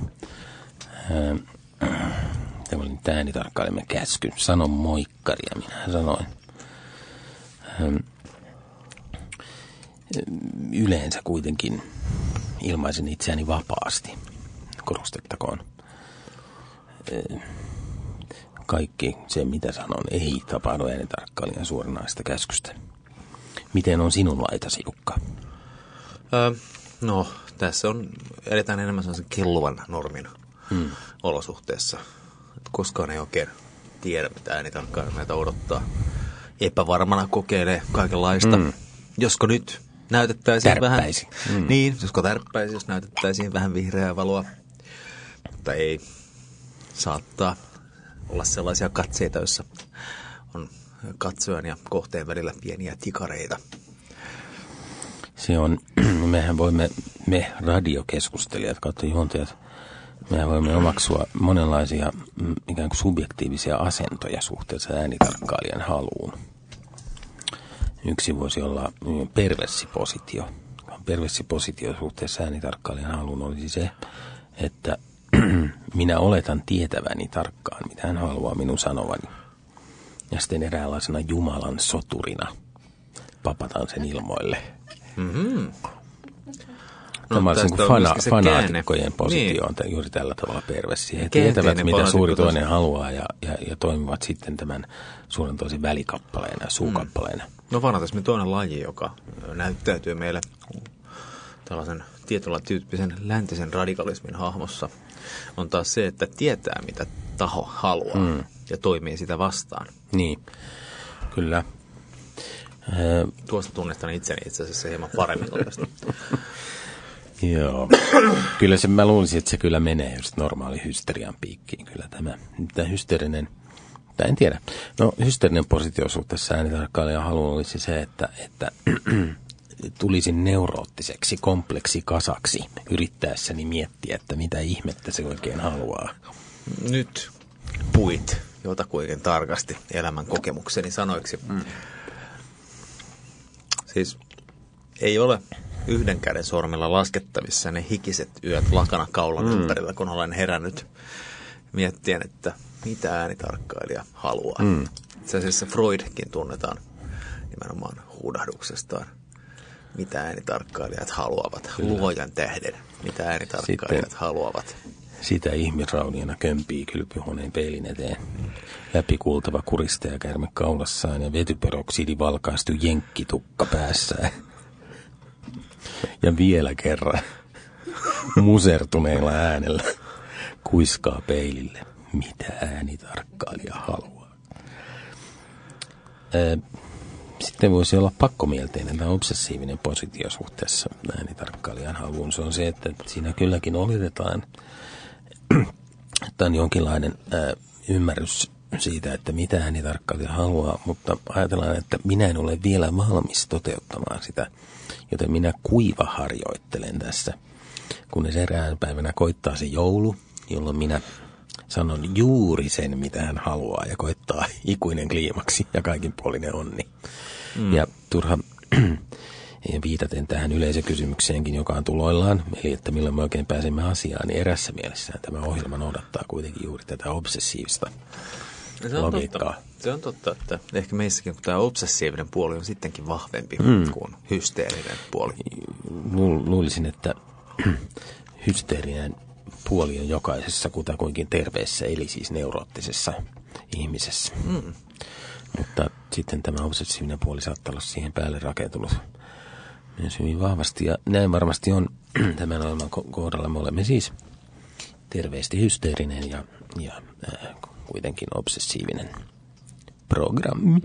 Tämä oli nyt äänitarkkailemme käsky. Sano moikkari, ja minä sanoin. Yleensä kuitenkin ilmaisen itseäni vapaasti, korostettakoon. Kaikki se, mitä sanon, ei tapahdu äänitarkkailijan suoranaista käskystä. Miten on sinun laitasi, Jukka? Öö, no, tässä on edetään enemmän sellaisen kelluvan normin hmm. olosuhteessa. Koskaan ei oikein tiedä, mitä äänitarkkailija meitä odottaa. Epävarmana kokeilee kaikenlaista. Hmm. Josko nyt näytettäisiin tärppäisi. vähän... Mm. Niin, josko tärppäisi, jos näytettäisiin vähän vihreää valoa. Mutta ei saattaa olla sellaisia katseita, joissa on katsojan ja kohteen välillä pieniä tikareita. Se on, mehän voimme, me radiokeskustelijat kautta juontajat, mehän voimme omaksua monenlaisia ikään kuin subjektiivisia asentoja suhteessa äänitarkkailijan haluun. Yksi voisi olla perversipositio. Perversipositio suhteessa äänitarkkailijan haluun olisi se, että minä oletan tietäväni tarkkaan, mitä hän haluaa minun sanovani. Ja sitten eräänlaisena Jumalan soturina papataan sen ilmoille. Mm-hmm. No, tämä on se fana, fanaatikkojen positio on niin. Juuri tällä tavalla perversi. He tietävät, mitä suuri toinen haluaa ja, ja, ja toimivat sitten tämän suuren toisen välikappaleena ja suukappaleena. Mm. No fanatismi toinen laji, joka näyttäytyy meille tällaisen tietyllä tyyppisen läntisen radikalismin hahmossa, on taas se, että tietää, mitä taho haluaa mm. ja toimii sitä vastaan. Niin, kyllä. Tuosta tunnistan itseni itse asiassa hieman paremmin tästä. Joo. Kyllä se, mä luulisin, että se kyllä menee just normaali hysterian piikkiin. Kyllä tämä, tämä hysteerinen, tai en tiedä. No hysteerinen positio suhteessa äänitarkkailijan halu olisi se, että, että tulisin neuroottiseksi kompleksikasaksi yrittäessäni miettiä, että mitä ihmettä se oikein haluaa. Nyt puit jotakuinkin tarkasti elämän kokemukseni sanoiksi. Mm. Siis ei ole yhden käden sormilla laskettavissa ne hikiset yöt lakana kaulan mm. ympärillä, kun olen herännyt miettien, että mitä äänitarkkailija haluaa. Mm. Itse asiassa Freudkin tunnetaan nimenomaan huudahduksestaan. Mitä äänitarkkailijat haluavat. Kyllä. Luojan tähden. Mitä äänitarkkailijat sitten haluavat. Sitä ihmisrauniona kömpii kylpyhuoneen peilin eteen. Läpikuultava kuristaja kärme kaulassaan ja vetyperoksidi valkaistu jenkkitukka päässään. Ja vielä kerran musertuneella äänellä kuiskaa peilille, mitä äänitarkkailija haluaa. Sitten voisi olla pakkomielteinen tai obsessiivinen positio suhteessa äänitarkkailijan haluun. Se on se, että siinä kylläkin oletetaan, että on jonkinlainen ää, ymmärrys siitä, että mitä äänitarkkailija haluaa, mutta ajatellaan, että minä en ole vielä valmis toteuttamaan sitä, joten minä kuiva harjoittelen tässä, kunnes erään päivänä koittaa se joulu, jolloin minä sanon juuri sen, mitä hän haluaa ja koittaa ikuinen kliimaksi ja kaikinpuolinen onni. Mm. Ja turha viitaten tähän yleisökysymykseenkin, joka on tuloillaan, eli että milloin me oikein pääsemme asiaan, niin erässä mielessään tämä ohjelma noudattaa kuitenkin juuri tätä obsessiivista se on logiikkaa. Totta. Se on totta, että ehkä meissäkin tämä obsessiivinen puoli on sittenkin vahvempi mm. kuin hysteerinen puoli. Luulisin, että hysteerinen puoli on jokaisessa kutakuinkin terveessä, eli siis neuroottisessa ihmisessä. Mm. Mutta sitten tämä obsessiivinen puoli saattaa olla siihen päälle rakentunut myös hyvin vahvasti. Ja näin varmasti on tämän ohjelman kohdalla. Me olemme siis terveesti hysteerinen ja, ja äh, kuitenkin obsessiivinen programmi.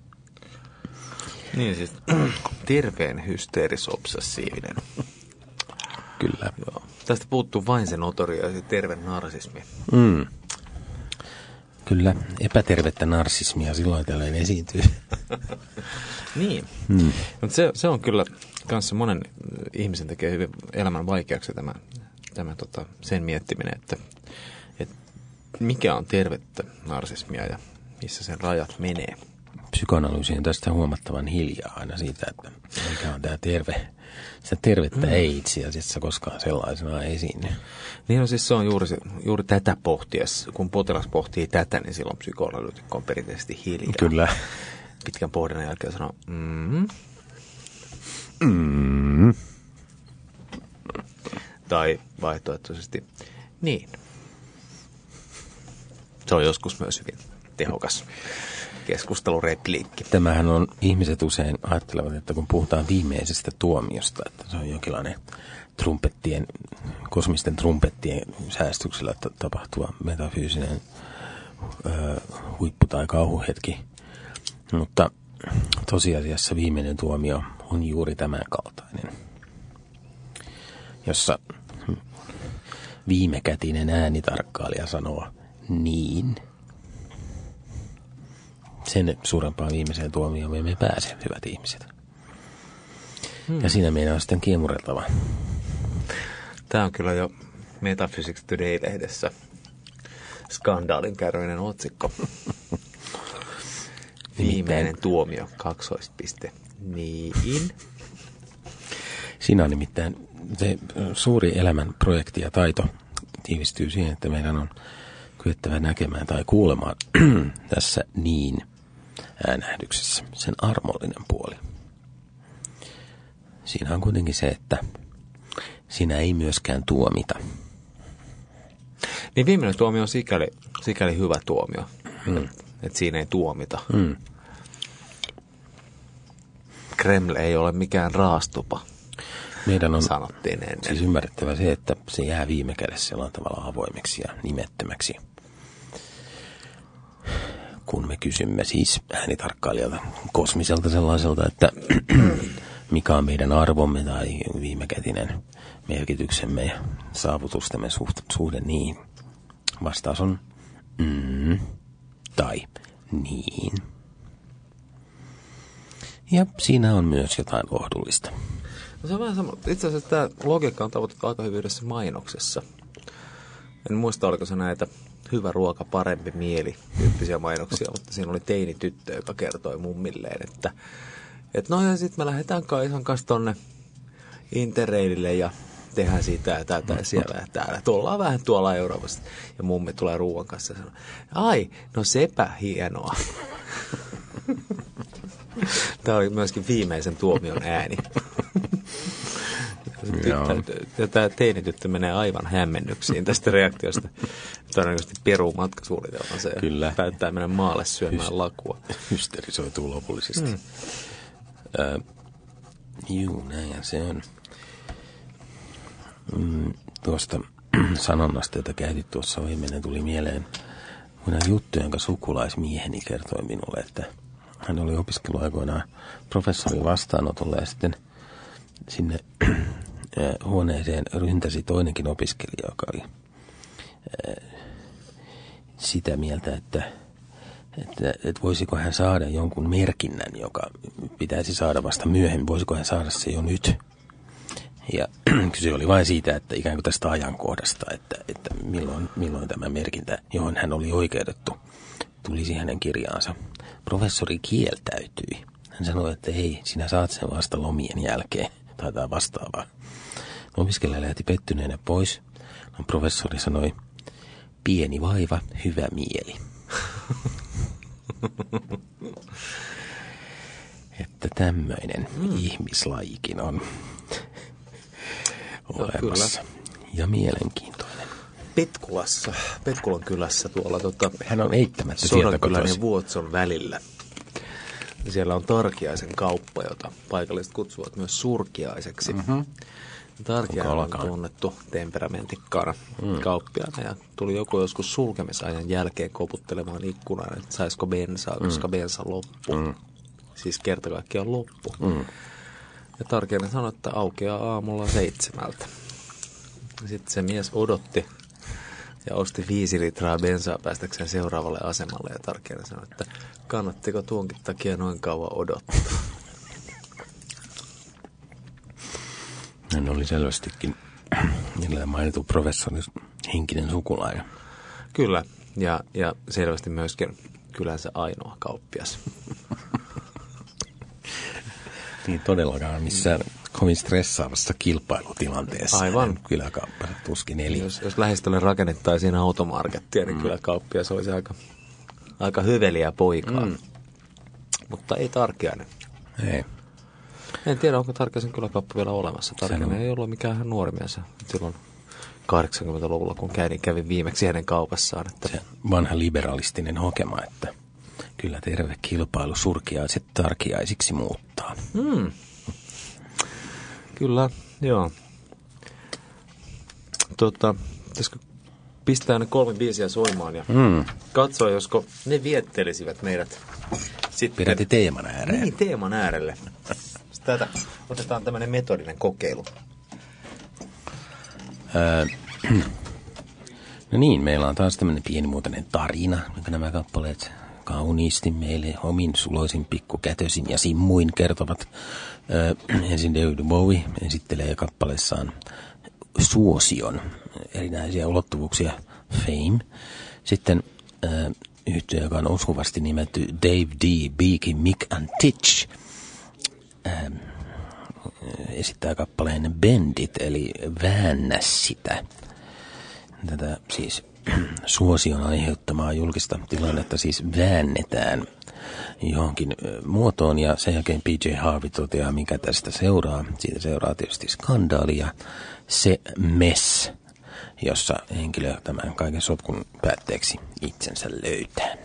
Niin siis terveen hysteeris-obsessiivinen. Kyllä. Joo. Tästä puuttuu vain se notorio ja terve narsismi. Mm. Kyllä, epätervettä narsismia silloin tällöin esiintyy. Niin, mm. mutta se, se on kyllä kanssa monen ihmisen tekee hyvin elämän vaikeaksi tämä, tämä tota, sen miettiminen, että, että mikä on tervettä narsismia ja missä sen rajat menee. Psykoanalyysi on tästä huomattavan hiljaa aina siitä, että mikä on tämä terve. Sitä tervettä mm. ei itse asiassa koskaan sellaisena esiinny. Niin no siis se on juuri, juuri tätä pohtiessa. Kun potilas pohtii tätä, niin silloin psykoanalyytikko on perinteisesti hiljaa. Kyllä. Pitkän pohdinnan jälkeen sanoo, mm. Mm. Tai vaihtoehtoisesti, niin. Se on joskus myös hyvin tehokas keskustelurepliikki. Tämähän on, ihmiset usein ajattelevat, että kun puhutaan viimeisestä tuomiosta, että se on jonkinlainen trumpettien, kosmisten trumpettien säästyksellä tapahtuva metafyysinen ö, huippu- tai kauhuhetki. Mutta tosiasiassa viimeinen tuomio on juuri tämän kaltainen, jossa viimekätinen äänitarkkailija sanoo niin. Sen suurempaan viimeiseen tuomioon me emme pääse, hyvät ihmiset. Hmm. Ja siinä meidän on sitten kiemureltava. Tämä on kyllä jo Metaphysics Today-lehdessä skandaalinkääröinen otsikko. Viimeinen tuomio, kaksoispiste. Niin. Siinä on nimittäin se suuri elämän projekti ja taito tiivistyy siihen, että meidän on kyettävä näkemään tai kuulemaan tässä niin äänähdyksessä sen armollinen puoli. Siinä on kuitenkin se, että Siinä ei myöskään tuomita. Niin viimeinen tuomio on sikäli, sikäli hyvä tuomio, mm. että et siinä ei tuomita. Mm. Kreml ei ole mikään raastupa, meidän on sanottiin ennen. Siis ymmärrettävä se, että se jää viime kädessä jollain tavalla avoimeksi ja nimettömäksi. Kun me kysymme siis äänitarkkailijalta kosmiselta sellaiselta, että mikä on meidän arvomme tai viimekätinen merkityksemme ja saavutustemme suhde niin. Vastaus on mm, tai niin. Ja siinä on myös jotain lohdullista. No se on vähän sama. Itse asiassa tämä logiikka on tavoitettu aika hyvin yhdessä mainoksessa. En muista, oliko se näitä hyvä ruoka, parempi mieli tyyppisiä mainoksia, mutta siinä oli teinityttö, joka kertoi mummilleen, että et no ja sitten me lähdetään Kaisan kanssa tonne Interrailille ja tehdään siitä ja täältä ja siellä ja täällä. Tullaan vähän tuolla Euroopassa. Ja mummi tulee ruoan kanssa ja sanoo, ai, no sepä hienoa. Tämä oli myöskin viimeisen tuomion ääni. Ja tämä teinityttö menee aivan hämmennyksiin tästä reaktiosta. Todennäköisesti peruu matkasuunnitelmansa ja Kyllä. päättää mennä maalle syömään Hys- lakua. Hysterisoituu lopullisesti. Mm. Äh, juu, näin se on. Mm, tuosta sanonnasta, jota käytit tuossa ohimennen, tuli mieleen minä juttu, jonka sukulaismieheni kertoi minulle, että hän oli opiskeluaikoinaan professorin vastaanotolla ja sitten sinne huoneeseen ryntäsi toinenkin opiskelija, joka oli sitä mieltä, että, että, että voisiko hän saada jonkun merkinnän, joka pitäisi saada vasta myöhemmin, voisiko hän saada se jo nyt. Ja kyse oli vain siitä, että ikään kuin tästä ajankohdasta, että, että milloin, milloin tämä merkintä, johon hän oli oikeutettu, tulisi hänen kirjaansa. Professori kieltäytyi. Hän sanoi, että ei, sinä saat sen vasta lomien jälkeen, tai jotain vastaavaa. Opiskelija lähti pettyneenä pois. No, professori sanoi, pieni vaiva, hyvä mieli. Että tämmöinen mm. ihmislajikin on olemassa. No, ja mielenkiintoinen. Petkulassa, Petkulan kylässä tuolla tota, hän on eittämättä Sodankylän ja Vuotson välillä. Siellä on Tarkiaisen kauppa, jota paikalliset kutsuvat myös Surkiaiseksi. Mm-hmm. Tarkiainen on tunnettu temperamentikkaana mm. kauppiaana ja tuli joku joskus sulkemisajan jälkeen koputtelemaan ikkunaan, että saisiko bensaa, mm. koska bensa loppu. Mm. Siis kerta kaikkiaan loppu. Mm. Ja Tarkiainen sanoi, että aukeaa aamulla seitsemältä. Sitten se mies odotti ja osti viisi litraa bensaa päästäkseen seuraavalle asemalle ja Tarkiainen sanoi, että kannattiko tuonkin takia noin kauan odottaa. Hän oli selvästikin niillä mainittu professori henkinen sukulainen. Kyllä, ja, ja selvästi myöskin kylänsä ainoa kauppias. Niin todellakaan missään kovin stressaavassa kilpailutilanteessa. Aivan. Kyläkauppa tuskin eli. Jos, jos lähistölle rakennettaisiin automarkettia, niin mm. kyläkauppias olisi aika, aika hyveliä poikaa. Mm. Mutta ei Tarkiainen. Ei. En tiedä, onko Tarkiaisen kyläkauppa vielä olemassa. Tarkiainen ei ollut mikään hän nuori mies. Silloin kahdeksankymmentäluvulla, kun kävin, kävin viimeksi hänen kaupassaan. Että se vanha liberalistinen hokema, että kyllä terve kilpailu surkiaiset tarkiaisiksi muuttaa. Mm. Kyllä, joo. Tota, pitäisikö pistää ne kolme biisiä soimaan ja mm. katsoa, josko ne viettelisivät meidät sitten. Pidätte teeman ääreen. Niin, teeman äärelle. Tätä otetaan tämmöinen metodinen kokeilu. Öö, no niin, meillä on taas tämmöinen pienimuotoinen tarina, jonka nämä kappaleet kauniisti meille omin suloisin pikkukätösin ja simmuin kertovat. Öö, ensin David Bowie esittelee kappaleessaan suosion erinäisiä ulottuvuuksia, Fame. Sitten öö, yhtye, joka on osuvasti nimetty Dave D. Beaky, Mick and Titch, öö, esittää kappaleen Bend It, eli väännä sitä. Tätä siis suosion aiheuttamaa julkista tilannetta siis väännetään johonkin muotoon ja sen jälkeen P J Harvey toteaa, mikä tästä seuraa. Siitä seuraa tietysti skandaali ja se mess, jossa henkilö tämän kaiken sotkun päätteeksi itsensä löytää.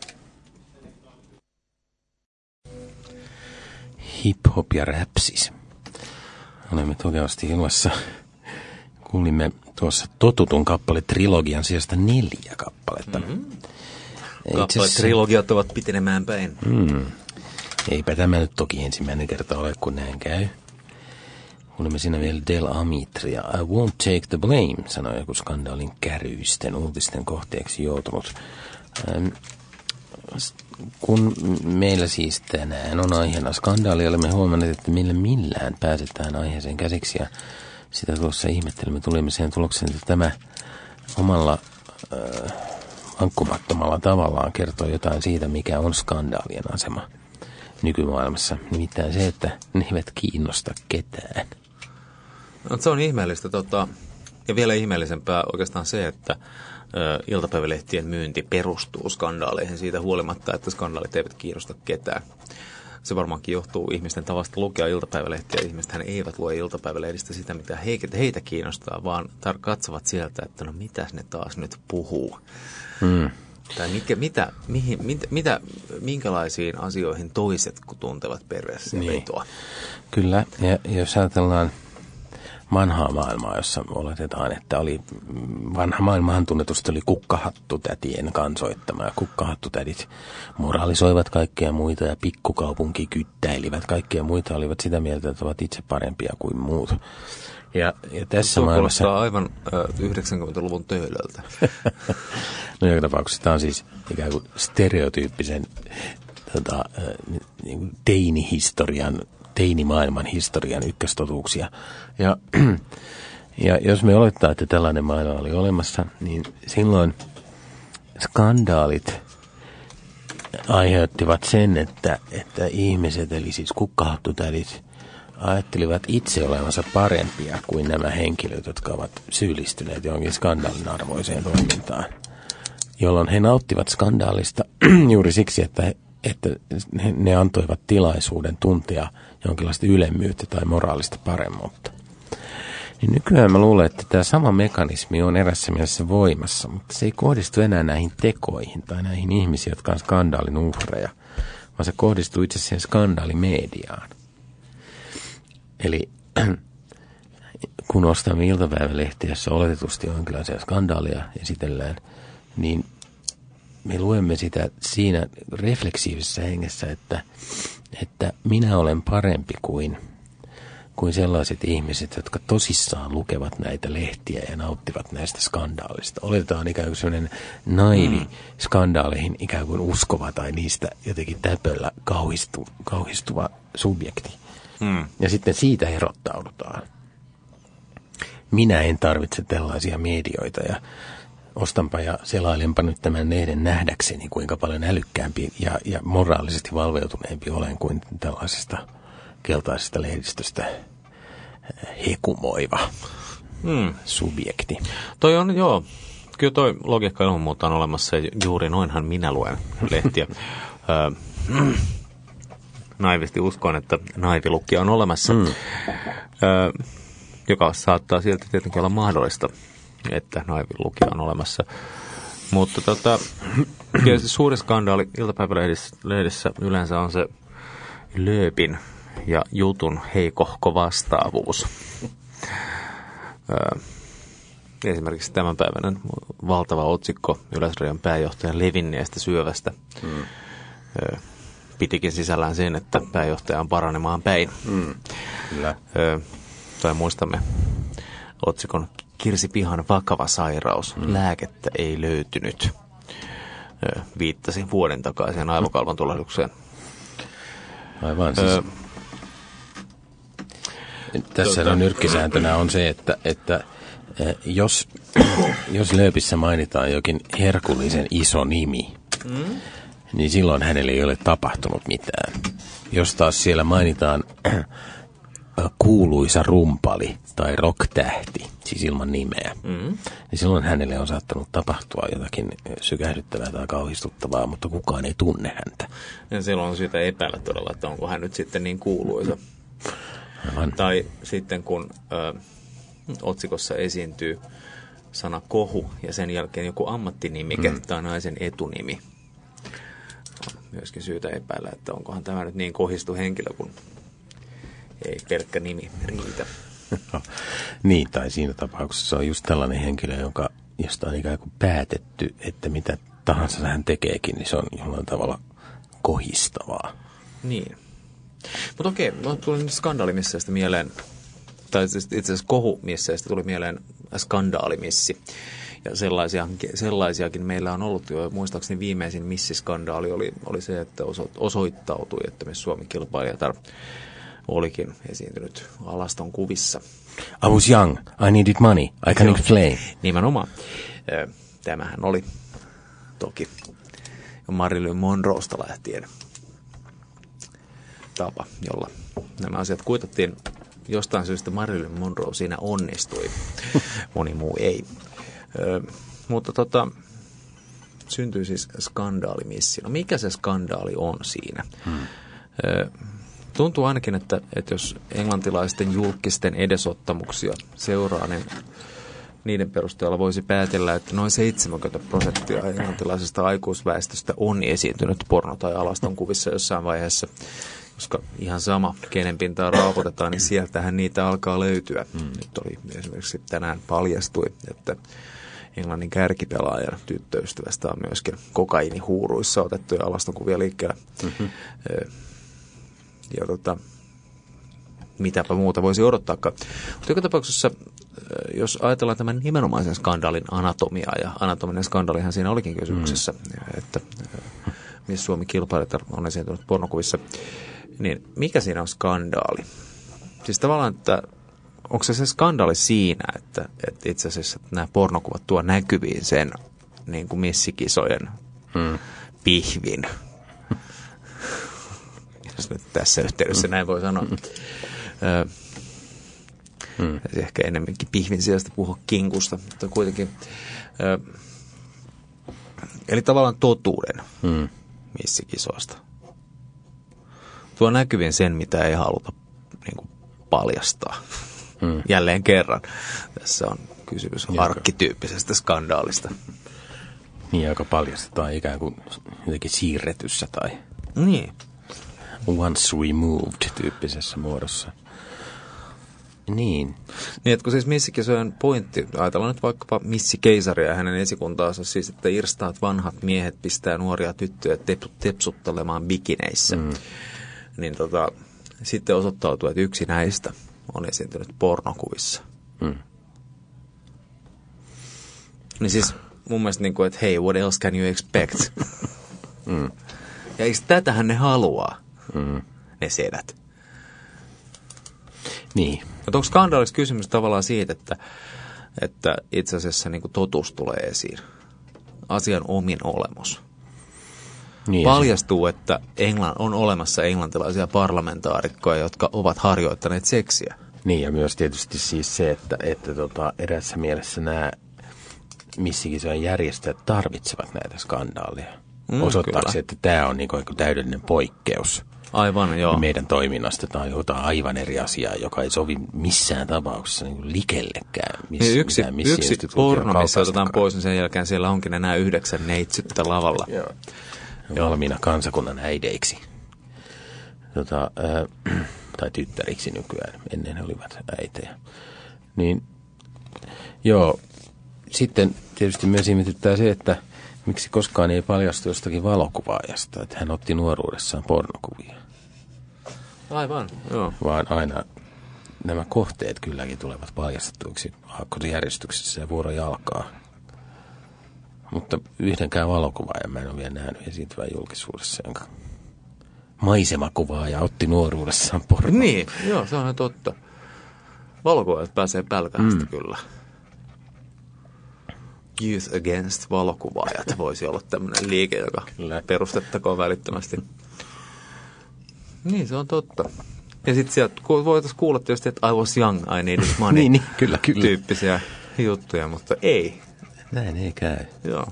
Hip-hop ja räpsis. Olemme todennäköisesti ilmassa. Kuulimme tuossa totutun kappale-trilogian sijasta neljä kappaletta. Mm-hmm. Kappale-trilogiat ovat pitenemään päin. Mm. Eipä tämä nyt toki ensimmäinen kerta ole, kun näin käy. Kuulimme siinä vielä Del Amitria. I won't take the blame, sanoi joku skandaalin käryisten uutisten kohteeksi joutunut. Ähm, kun meillä siis tänään on aiheena skandaali, olemme huomanneet, että millä millään pääsetään aiheeseen käsiksi. Ja sitä tuossa ihmettelimme, tulimme siihen tulokseen, että tämä omalla äh, vankkumattomalla tavallaan kertoo jotain siitä, mikä on skandaalien asema nykymaailmassa. Nimittäin se, että ne eivät kiinnosta ketään. No, se on ihmeellistä. Tota, ja vielä ihmeellisempää oikeastaan se, että ö, iltapäivälehtien myynti perustuu skandaaleihin siitä huolimatta, että skandaalit eivät kiinnosta ketään. Se varmaankin johtuu ihmisten tavasta lukea iltapäivälehtiä. Ihmisethän eivät lue iltapäivälehdistä sitä, mitä heitä kiinnostaa, vaan tar- katsovat sieltä, että no mitäs ne taas nyt puhuu. Hmm. Tai mitkä, mitä, mihin, mit, mitä, minkälaisiin asioihin toiset tuntevat perheessä ja vetoa. Niin. Kyllä, ja jos ajatellaan vanhaa maailmaa, jossa oletetaan, että oli vanha maailmahan tunnetusti oli kukkahattutätien kansoittama. Ja kukkahattutädit moralisoivat kaikkea muita ja pikkukaupunki kyttäilivät. Kaikkea muita olivat sitä mieltä, että ovat itse parempia kuin muut. Ja, ja tässä Tuo maailmassa... kuulostaa aivan äh, yhdeksänkymmentäluvun töölöltä. No joka tapauksessa tämä on siis ikään kuin stereotyyppisen tota, äh, niin kuin teinihistorian, teinimaailman historian ykköstotuuksia. Ja, ja jos me olettaa, että tällainen maailma oli olemassa, niin silloin skandaalit aiheuttivat sen, että, että ihmiset, eli siis kukkahattutädit, ajattelivat itse olevansa parempia kuin nämä henkilöt, jotka ovat syyllistyneet johonkin skandaalin arvoiseen toimintaan. Jolloin he nauttivat skandaalista juuri siksi, että, he, että ne antoivat tilaisuuden tuntea jonkinlaista ylemmyyttä tai moraalista paremmuutta. Niin nykyään mä luulen, että tämä sama mekanismi on erässä mielessä voimassa, mutta se ei kohdistu enää näihin tekoihin tai näihin ihmisiin, jotka on skandaalin uhreja, vaan se kohdistuu itse siihen skandaalimediaan. Eli kun ostamme iltapäivälehtiä, jossa oletetusti on jonkinlaisia skandaalia esitellään, niin me luemme sitä siinä refleksiivisessä hengessä, että, että minä olen parempi kuin, kuin sellaiset ihmiset, jotka tosissaan lukevat näitä lehtiä ja nauttivat näistä skandaalista. Oletetaan ikään kuin sellainen naivi mm. skandaaleihin ikään kuin uskova tai niistä jotenkin täpöllä kauhistu, kauhistuva subjekti. Hmm. Ja sitten siitä erottaudutaan. Minä en tarvitse tällaisia medioita ja ostanpa ja selailenpa nyt tämän lehden nähdäkseni, kuinka paljon älykkäämpi ja, ja moraalisesti valveutuneempi olen kuin tällaisesta keltaisesta lehdistöstä hekumoiva hmm. subjekti. Toi on, joo. Kyllä toi logiikka ilman muuta on olemassa ja juuri noinhan minä luen lehtiä. Naivisti uskon, että naivilukkia on olemassa, mm. ö, joka saattaa silti tietenkin olla mahdollista, että naivilukkia on olemassa. Mutta tota, suuri skandaali iltapäivälehdessä yleensä on se lööpin ja jutun heikohko vastaavuus. Ö, esimerkiksi tämänpäiväinen valtava otsikko Yleisradion pääjohtajan levinneestä syövästä. Mm. Ö, pitikin sisällään sen, että pääjohtaja on paranemaan päin. Mm, kyllä. Ö, tai muistamme otsikon Kirsi Pihan vakava sairaus. Mm. Lääkettä ei löytynyt. Ö, viittasi vuoden takaiseen aivokalvon tulehdukseen. Aivan siis. Ö, Tässä tuota, on nyrkkisääntönä on se, että, että jos, jos lööpissä mainitaan jokin herkullisen iso nimi, mm. niin silloin hänelle ei ole tapahtunut mitään. Jos taas siellä mainitaan kuuluisa rumpali tai rock-tähti, siis ilman nimeä, mm-hmm. niin silloin hänelle on saattanut tapahtua jotakin sykähdyttävää tai kauhistuttavaa, mutta kukaan ei tunne häntä. Ja silloin on syytä epäillä todella, että onko hän nyt sitten niin kuuluisa. Aivan. Tai sitten kun ö, otsikossa esiintyy sana kohu ja sen jälkeen joku ammattinimike mm. tai naisen etunimi. On myöskin syytä epäillä, että onkohan tämä nyt niin kohistu henkilö, kun ei pelkkä nimi riitä. Niin, tai siinä tapauksessa on just tällainen henkilö, joka, josta on ikään kuin päätetty, että mitä tahansa hän tekeekin, niin se on jollain tavalla kohistavaa. Niin. Mutta okei, no, tuli skandaalimissiästä mieleen, tai itse asiassa kohumissiästä tuli mieleen skandaalimissä. Ja sellaisia, sellaisiakin meillä on ollut jo. Muistaakseni viimeisin missiskandaali oli, oli se, että osoittautui, että Miss Suomi-kilpailijatar olikin esiintynyt alaston kuvissa. I was young, I needed money, I can explain. Nimenomaan. Tämähän oli toki Marilyn Monroesta lähtien tapa, jolla nämä asiat kuitattiin. Jostain syystä Marilyn Monroe siinä onnistui, moni muu ei. Ö, mutta tota, syntyi siis skandaalimissi. No mikä se skandaali on siinä? Hmm. Ö, tuntuu ainakin, että, että jos englantilaisten julkisten edesottamuksia seuraa, niin niiden perusteella voisi päätellä, että noin seitsemänkymmentä prosenttia englantilaisesta aikuisväestöstä on esiintynyt porno- tai alaston kuvissa jossain vaiheessa. Koska ihan sama, kenen pintaa raaputetaan, niin sieltähän niitä alkaa löytyä. Mm. Nyt oli esimerkiksi tänään paljastui, että Englannin kärkipelaajan tyttöystävästä on myöskin kokainihuuruissa otettuja alastonkuvia liikkeellä. Mm-hmm. Ja tota, mitäpä muuta voisi odottaakaan. Mutta joka tapauksessa, jos ajatellaan tämän nimenomaisen skandaalin anatomiaa, ja anatominen skandaalihan siinä olikin kysymyksessä, mm. että Miss Suomi-kilpailijatar on esiintynyt pornokuvissa, niin mikä siinä on skandaali? Siis tavallaan, että onko se se skandaali siinä, että, että itse asiassa että nämä pornokuvat tuo näkyviin sen niin kuin missikisojen hmm. pihvin. Jos nyt tässä yhteydessä näin voi sanoa. Hmm. Ö, hmm. Ehkä enemmänkin pihvin sijasta puhua kinkusta, mutta kuitenkin. Ö, eli tavallaan totuuden hmm. missikisoista. Tuo näkyviin sen, mitä ei haluta niin kuin paljastaa. Hmm. Jälleen kerran. Tässä on kysymys joka arkkityyppisestä skandaalista. Niin, joka paljastetaan ikään kuin jotenkin siirretyssä tai niin. once removed tyyppisessä muodossa. Niin. Niin, että kun siis missikisojen pointti, ajatellaan nyt vaikkapa Missi Keisaria ja hänen esikuntaansa, siis että irstaat vanhat miehet pistää nuoria tyttöjä tep- tepsuttelemaan bikineissä. Mm. Niin tota, sitten osoittautuu, että yksi näistä on esiintynyt pornokuvissa. Mm. Niin siis mun mielestä niin kuin, että hei, what else can you expect? mm. Ja eikö tätähän ne haluaa, mm. ne sedät? Niin. Mutta onko skandaalissa kysymys tavallaan siitä, että, että itse asiassa niin kuin totuus tulee esiin? Asian omin olemus. Niin, paljastuu, että Englann, on olemassa englantilaisia parlamentaarikkoja, jotka ovat harjoittaneet seksiä. Niin, ja myös tietysti siis se, että, että tota, erässä mielessä nämä missikisojen järjestäjät tarvitsevat näitä skandaaleja. Mm, osoittaakseen, että tämä on niin kuin täydellinen poikkeus. Aivan, joo. Meidän toiminnasta tai jotain aivan eri asiaa, joka ei sovi missään tapauksessa niin likellekään. Miss, niin yksi yksi porno, missä otetaan pois, niin sen jälkeen siellä onkin enää yhdeksän neitsyttä lavalla. Joo. Valmiina kansakunnan äideiksi. Tota, äh, tai tyttäriksi nykyään. Ennen he olivat äitejä. Niin, joo. Sitten tietysti myös ihmetyttää se, että miksi koskaan ei paljastu jostakin valokuvaajasta, että hän otti nuoruudessaan pornokuvia. Aivan, joo. Vaan aina nämä kohteet kylläkin tulevat paljastettuiksi aakkosjärjestyksessä ja vuoro jalkaa. Mutta yhdenkään valokuvaajan mä en ole vielä nähnyt esiintyvän julkisuudessa, jonka maisemakuvaaja otti nuoruudessaan pornoa. Niin, joo, se on totta. Valokuvaajat pääsee pälkähästä mm. kyllä. Youth Against valokuvaajat voisi olla tämmöinen liike, joka kyllä perustettakoon välittömästi. Niin, se on totta. Ja sitten sieltä voitaisiin kuulla tietysti, että I was young, I needed money. niin, niin, kyllä, kyllä. Tyyppisiä juttuja, mutta ei. Näin ei käy. Joo.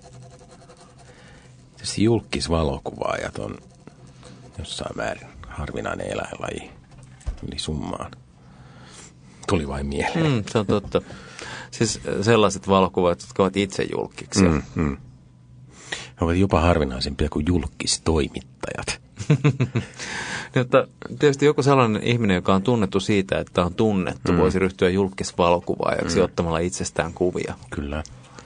Tietysti julkisvalokuvaajat on jossain määrin harvinainen eläinlaji yli summaan. Tuli vain mieleen. Mm, se on totta. Siis sellaiset valokuvaajat, jotka ovat itse julkiksi. Mm, mm. He ovat jopa harvinaisempia kuin julkistoimittajat. Mutta tietysti joku sellainen ihminen, joka on tunnettu siitä, että on tunnettu, mm. voisi ryhtyä julkisvalokuvaajaksi mm. ottamalla itsestään kuvia. Kyllä.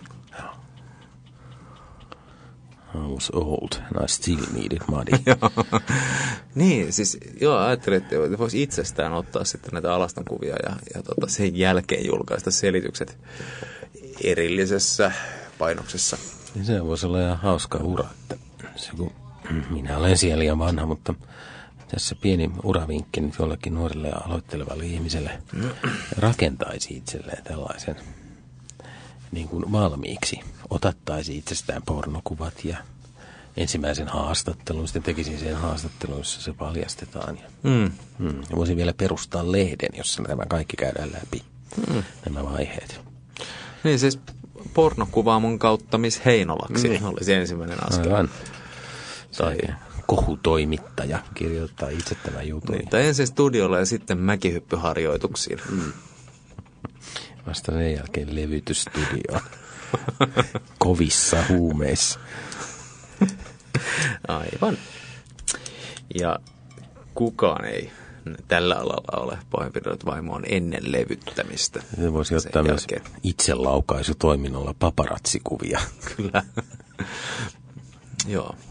I was old and I still needed money. Niin, siis joo, ajattelin, että voisi itsestään ottaa sitten näitä alastonkuvia ja, ja tota, sen jälkeen julkaista selitykset erillisessä painoksessa. Niin se voisi olla ihan hauska ura. Että se, kun minä olen siellä liian vanha, mutta tässä pieni uravinkki nyt jollekin nuorelle ja aloittelevalle ihmiselle rakentaisi itselleen tällaisen niin kuin valmiiksi. Otattaisi itsestään pornokuvat ja ensimmäisen haastattelun, sitten tekisin sen haastattelun, jossa se paljastetaan. Ja, mm. Mm, ja voisin vielä perustaa lehden, jossa nämä kaikki käydään läpi, mm. nämä vaiheet. Niin siis pornokuvaamun kautta Miss Heinolaksi mm. olisi ensimmäinen askel. Aivan. Tai kohutoimittaja kirjoittaa itse tämän jutun. Niin, tai ensin studiolla ja sitten mäkihyppyharjoituksiin. Mm. Vasta sen jälkeen levytysstudio. Kovissa huumeissa. Aivan. Ja kukaan ei tällä alalla ole pahoinpidellyt vaimoaan ennen levyttämistä. Se voisi ottaa myös itselaukaisutoiminnalla paparatsikuvia. Kyllä. Joo.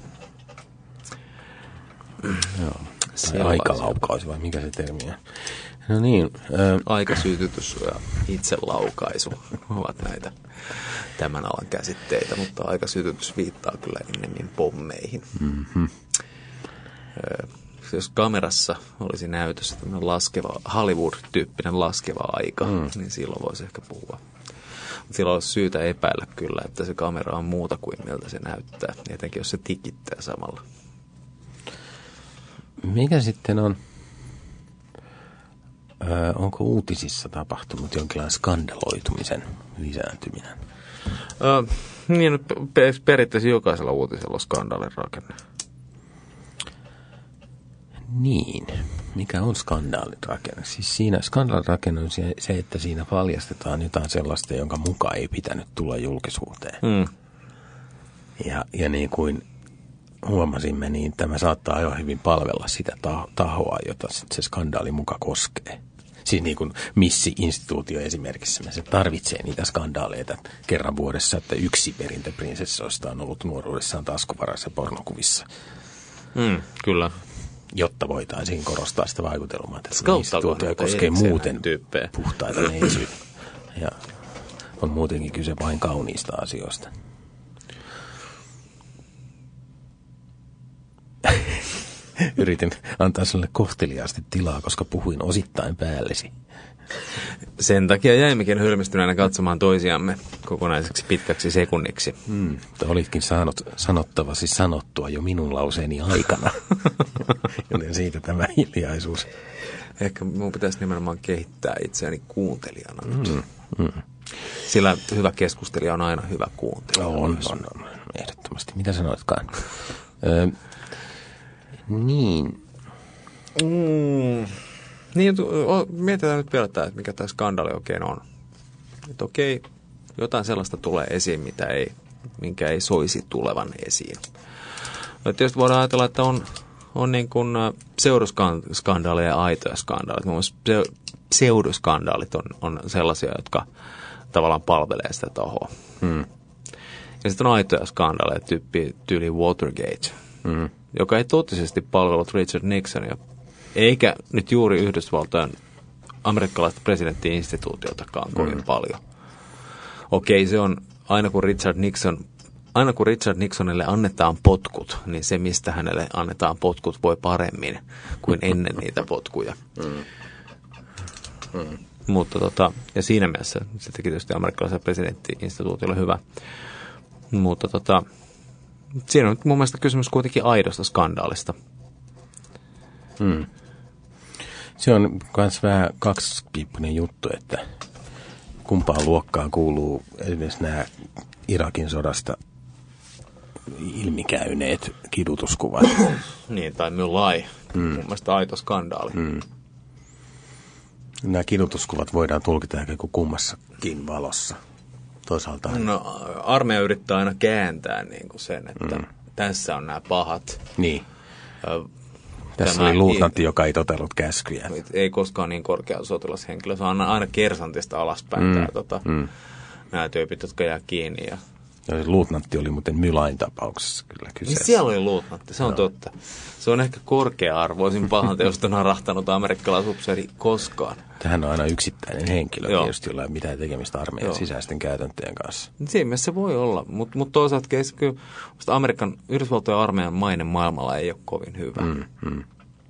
Joo. Tai aikalaukaus vai mikä se termi on? No niin. Ää... Aikasytytys ja itselaukaisu ovat näitä tämän alan käsitteitä, mutta aikasytytys viittaa kyllä ennemmin pommeihin. Mm-hmm. Jos kamerassa olisi näytössä tämmöinen laskeva, Hollywood-tyyppinen laskeva aika, mm. niin silloin voisi ehkä puhua. Mutta silloin olisi syytä epäillä kyllä, että se kamera on muuta kuin miltä se näyttää, etenkin jos se tikittää samalla. Mikä sitten on, öö, onko uutisissa tapahtunut jonkinlainen skandaloitumisen lisääntyminen? Öö, niin, periaatteessa jokaisella uutisella on skandaalin rakenne. Niin. Mikä on skandaalin rakenne? Siis siinä skandaalin rakenne on se, että siinä paljastetaan jotain sellaista, jonka mukaan ei pitänyt tulla julkisuuteen. Mm. Ja, ja niin kuin huomasimme, niin tämä saattaa aivan hyvin palvella sitä tahoa, jota se skandaali muka koskee. Siis niin kuin Missi-instituutio esimerkiksi, se tarvitsee niitä skandaaleita kerran vuodessa, että yksi perintöprinsessoista on ollut nuoruudessaan taskuvarassa pornokuvissa. Mm, kyllä. Jotta voitaisiin korostaa sitä vaikutelmaa, että instituutio koskee muuten puhtaita neisyitä. Ja on muutenkin kyse vain kauniista asioista. Yritin antaa sinulle kohteliaasti tilaa, koska puhuin osittain päällesi. Sen takia jäimmekin hylmistyneenä katsomaan toisiamme kokonaiseksi pitkäksi sekunniksi. Mm, olitkin saanut sanottavasi sanottua jo minun lauseeni aikana. Joten siitä tämä hiljaisuus. Ehkä minun pitäisi nimenomaan kehittää itseäni kuuntelijana nyt. Mm, mm. Sillä hyvä keskustelija on aina hyvä kuuntelija. On, on, on, ehdottomasti. Mitä sanoitkaan? Ö, niin. Mm. Niin, mietitään nyt vielä tämä, että mikä tämä skandaali oikein on. Että okei, jotain sellaista tulee esiin, mitä ei, minkä ei soisi tulevan esiin. No, tietysti voidaan ajatella, että on, on niin kuin pseudoskandaaleja ja aitoja skandaalit. Muun muassa pseudoskandaalit on, on sellaisia, jotka tavallaan palvelee sitä tahoa. Hmm. Ja sitten on aitoja skandaaleja, tyyppi, tyyli Watergate, hmm. joka ei totisesti palvellut Richard Nixonia, eikä nyt juuri Yhdysvaltojen amerikkalaista presidenttiinstituutiotakaan kovin mm. paljon. Okei, se on aina kun Richard Nixon, aina kun Richard Nixonille annetaan potkut, niin se mistä hänelle annetaan potkut voi paremmin kuin ennen niitä potkuja. Mm. Mm. Mutta tota, ja siinä mielessä se teki tietysti amerikkalaisen presidenttiinstituutiolle hyvä. Mutta tota, siinä on mun mielestä kysymys kuitenkin aidosta skandaalista. Hmm. Se on myös vähän kaksipiippunen juttu, että kumpaan luokkaan kuuluu esimerkiksi nämä Irakin sodasta ilmikäyneet kidutuskuvat. Niin, tai Mulai. Mm. Mun mielestä aito skandaali. Mm. Nämä kidutuskuvat voidaan tulkita ehkä kuin kummassakin valossa. Toisaalta. No, armeija yrittää aina kääntää niin kuin sen, että mm. tässä on nämä pahat. Niin. Ö, Tässä oli luutnantti, joka ei totellut käskyjä. Ei koskaan niin korkea sotilashenkilö. Se on aina kersantista alaspäin mm. tämä, tota, mm. nämä tyypit, jotka jää kiinni. Ja... Ja luutnantti oli muuten Mylain tapauksessa kyllä kyseessä. Siellä oli luutnantti, se on no. totta. Se on ehkä korkea-arvoisin pahanteosta narahtanut amerikkalaisupseeri koskaan. Tähän on aina yksittäinen henkilö, tietysti jolla ei mitään tekemistä armeijan sisäisten käytäntöjen kanssa. Siinä mielessä se voi olla, mutta mut toisaalta kyllä Amerikan, Yhdysvaltojen armeijan maine maailmalla ei ole kovin hyvä. Mm, mm.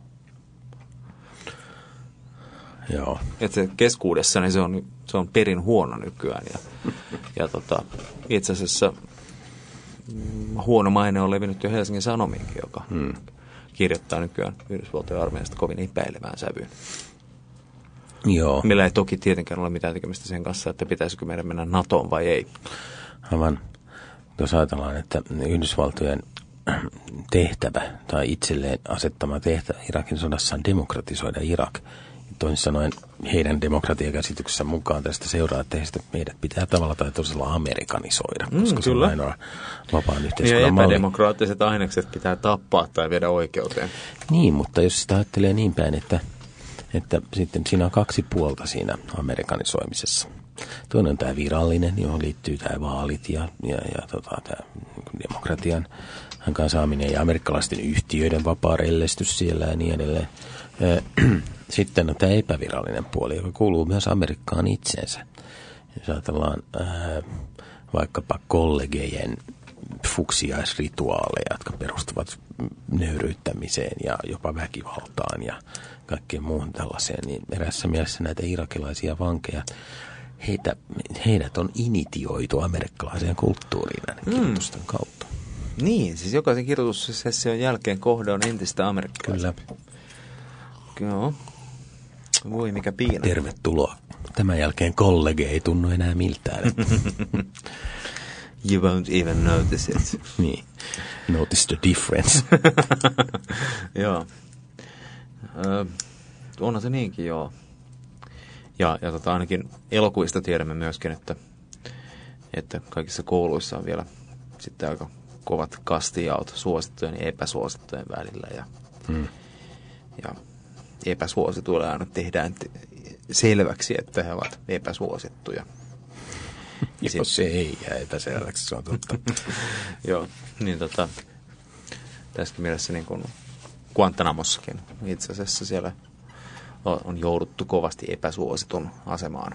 Joo. Että se keskuudessa niin se, on, se on perin huono nykyään. Ja, ja tota, itse asiassa mm, huono maine on levinnyt jo Helsingin Sanomiinkin, joka mm. kirjoittaa nykyään Yhdysvaltojen armeijasta kovin epäilevään sävyyn. Joo. Millä ei toki tietenkään ole mitään tekemistä sen kanssa, että pitäisikö meidän mennä NATOon vai ei. Aivan. Jos ajatellaan, että Yhdysvaltojen tehtävä tai itselleen asettama tehtävä Irakin sodassa on demokratisoida Irak. Toisin sanoen heidän demokratiakäsityksensä mukaan tästä seuraa, että heistä meidät pitää tavalla tai toisella amerikanisoida, koska mm, se on ainoa vapaan yhteiskunnan malli. Ja epädemokraattiset ainekset pitää tappaa tai viedä oikeuteen. Niin, mutta jos sitä ajattelee niin päin, että, että sitten siinä on kaksi puolta siinä amerikanisoimisessa. Toinen on tämä virallinen, johon liittyy tämä vaalit ja, ja, ja tota, tämä demokratian saaminen ja amerikkalaisten yhtiöiden vapaa rellestys siellä ja niin edelleen. Sitten on tämä epävirallinen puoli, joka kuuluu myös Amerikkaan itseensä. Jos ajatellaan ää, vaikkapa kollegejen fuksiaisrituaaleja, jotka perustuvat nöyryyttämiseen ja jopa väkivaltaan ja kaikkeen muuhun tällaiseen, niin erässä mielessä näitä irakilaisia vankeja, heitä, heidät on initioitu amerikkalaiseen kulttuuriin näiden mm. kirjoitusten kautta. Niin, siis jokaisen kirjoitussession jälkeen kohde on entistä amerikkalaisempi. Kyllä. Joo. Voi mikä piina. Tervetuloa. Tämän jälkeen kollege ei tunnu enää miltään. You won't even notice it. Niin. Notice the difference. Joo. Ö, onhan se niinkin, joo. Ja, ja tota, ainakin elokuvista tiedämme myöskin, että, että kaikissa kouluissa on vielä sitten aika kovat kastijaot suosittujen ja epäsuosittujen välillä. Ja, hmm. ja epäsuosituille aina tehdään selväksi, että he ovat epäsuosittuja. Jos se ei jää epäselväksi, se on totta. Joo, niin tota, tässäkin mielessä niin kuin Guantanamossakin itse asiassa siellä on jouduttu kovasti epäsuositun asemaan.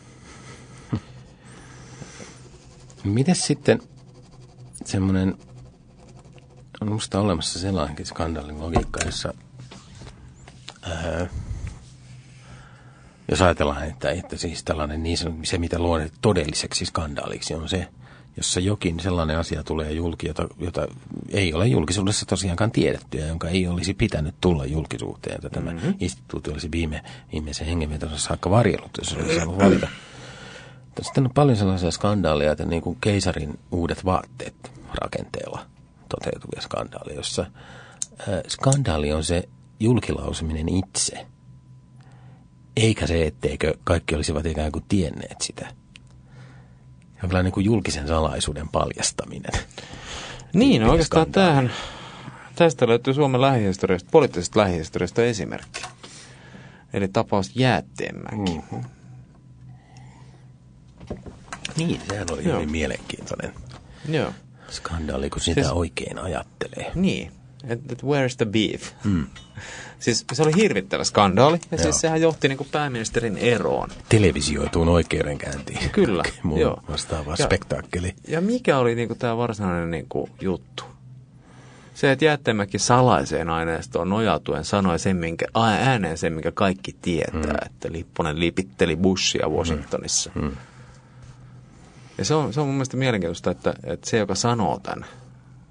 Mites sitten semmoinen, on musta olemassa sellainenkin skandaalin logiikka, jossa Öö, jos ajatellaan, että, että siis tällainen niin se, mitä luonnet todelliseksi skandaaliksi on se, jossa jokin sellainen asia tulee julki, jota, jota ei ole julkisuudessa tosiaankaan tiedetty ja jonka ei olisi pitänyt tulla julkisuuteen. Että tämä mm-hmm. instituutio olisi viime, viimeisen hengenvetonsa saakka varjellut, jos olisi saanut valita. Sitten on paljon sellaisia skandaaleja, että niin kuin keisarin uudet vaatteet rakenteella toteutuvia skandaaleja, jossa äh, skandaali on se julkilausuminen itse, eikä se, etteikö kaikki olisivat ikään kuin tienneet sitä. Jonkinlainen niin kuin julkisen salaisuuden paljastaminen. Niin, oikeastaan tämähän, tästä löytyy Suomen lähihistoriasta, poliittisesta lähihistoriasta esimerkki. Eli tapaus Jäätteenmäki. Mm-hmm. Niin, sehän oli hyvin mielenkiintoinen Joo. skandaali, kun sitä siis, oikein ajattelee. Niin. Että where's the beef? Mm. Siis se oli hirvittävä skandaali, ja joo. Siis sehän johti niin kuin pääministerin eroon. Televisioituun oikeudenkäyntiin. Kyllä, Muu joo. Vastaava ja, spektaakkeli. Ja mikä oli niin kuin tämä varsinainen niin kuin juttu? Se, että Jäätteenmäki salaiseen aineistoon nojautuen sanoi sen, minkä, ääneen sen, minkä kaikki tietää, mm. että Lipponen lipitteli Bushia Washingtonissa. Mm. Mm. Ja se on, se on mun mielestä mielenkiintoista, että, että se, joka sanoo tämän,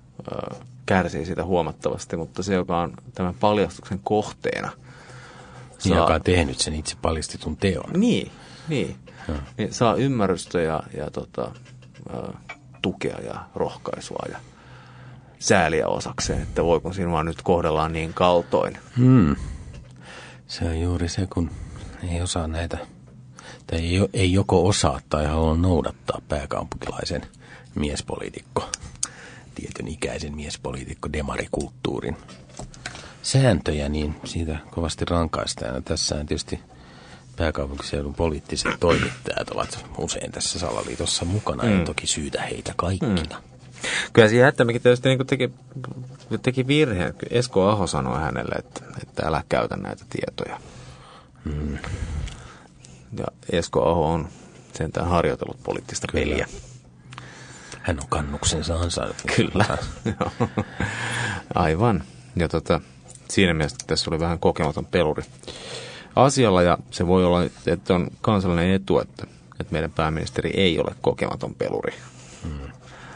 kärsii sitä huomattavasti, mutta se, joka on tämän paljastuksen kohteena, saa... Joka on tehnyt sen itse paljastetun teon. Niin, niin. niin saa ymmärrystä ja, ja tota, ä, tukea ja rohkaisua ja sääliä osakseen, että voiko sinua nyt kohdellaan niin kaltoin. Hmm. Se on juuri se, kun ei osaa näitä, tai ei, ei joko osaa tai halua noudattaa pääkaupunkilaisen miespoliitikko, tietyn ikäisen miespoliitikko, demarikulttuurin sääntöjä, niin siitä kovasti rankaistaan. Ja tässä tietysti pääkaupunkiseudun poliittiset toimittajat ovat usein tässä salaliitossa mukana, mm. ja toki syytä heitä kaikkina. Mm. Kyllä siinä Hättämäki tietysti niin teki, teki virheen. Esko Aho sanoi hänelle, että, että älä käytä näitä tietoja. Mm. Ja Esko Aho on sentään harjoitellut poliittista Kyllä. peliä. Hän on kannuksensa ansainnut. Kyllä, aivan. Ja tota, siinä mielessä tässä oli vähän kokematon peluri asialla, ja se voi olla, että on kansallinen etu, että, että meidän pääministeri ei ole kokematon peluri. Mm.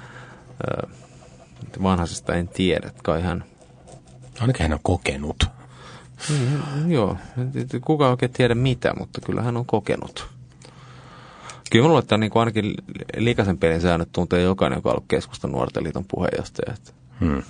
Vanhaisesta en tiedä, kai hän... Ainakin hän on kokenut. Mm, joo, kukaan oikein tiedä mitä, mutta kyllä hän on kokenut. Kyllä minulla on niin ainakin likaisen pelin säännöt tuntee jokainen, joka on ollut Keskustan Nuorten liiton puheenjohtaja. Hmm.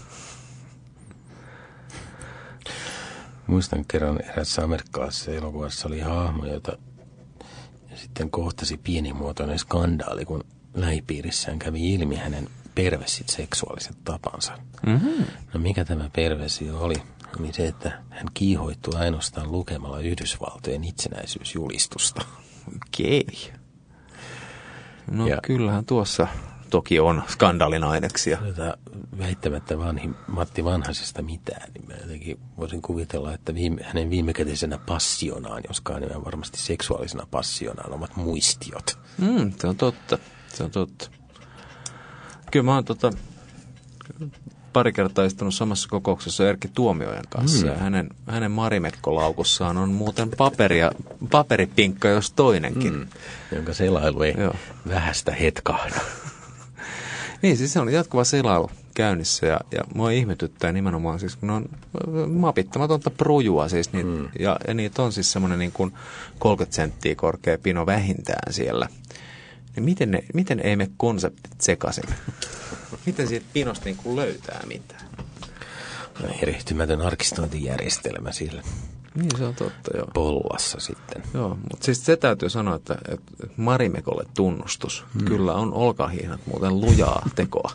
Muistan kerran erässä amerikkalaisessa elokuvassa oli hahmo, jota sitten kohtasi pienimuotoinen skandaali, kun lähipiirissään kävi ilmi hänen perversit seksuaaliset tapansa. Mm-hmm. No mikä tämä perversio oli? Oli se, että hän kiihoittui ainoastaan lukemalla Yhdysvaltojen itsenäisyysjulistusta. Okei. Okay. No ja kyllähän tuossa toki on skandaalin aineksia. Väittämättä vanhin Matti Vanhasesta mitään, niin mä jotenkin voisin kuvitella, että viime, hänen viimekätisenä passionaan, joskaan niin varmasti seksuaalisena passionaan, ovat muistiot. Mm, se on totta, se on totta. Kyllä mä oon tota, pari kertaa istunut samassa kokouksessa Erkki Tuomiojan kanssa, mm. ja hänen, hänen Marimekko-laukussaan on muuten paperia, paperipinkka jos toinenkin. Mm. Jonka selailu ei Joo. vähästä hetkahda. Niin, siis se on jatkuva selailu käynnissä, ja, ja mua ihmetyttää nimenomaan, siis kun on mapittamatonta prujua, siis niitä, mm. ja, ja niitä on siis semmoinen niin kuin kolmekymmentä senttiä korkea pino vähintään siellä. Niin miten, ne, miten ei mene konseptit sekaisin? Miten siitä pinosta niin kuin löytää mitään? No, erehtymätön arkistointijärjestelmä sillä. Niin, se on totta, joo. Pollassa sitten. Joo, mutta siis se täytyy sanoa, että, että Marimekolle tunnustus. Hmm. Kyllä on olkahihnat muuten lujaa tekoa.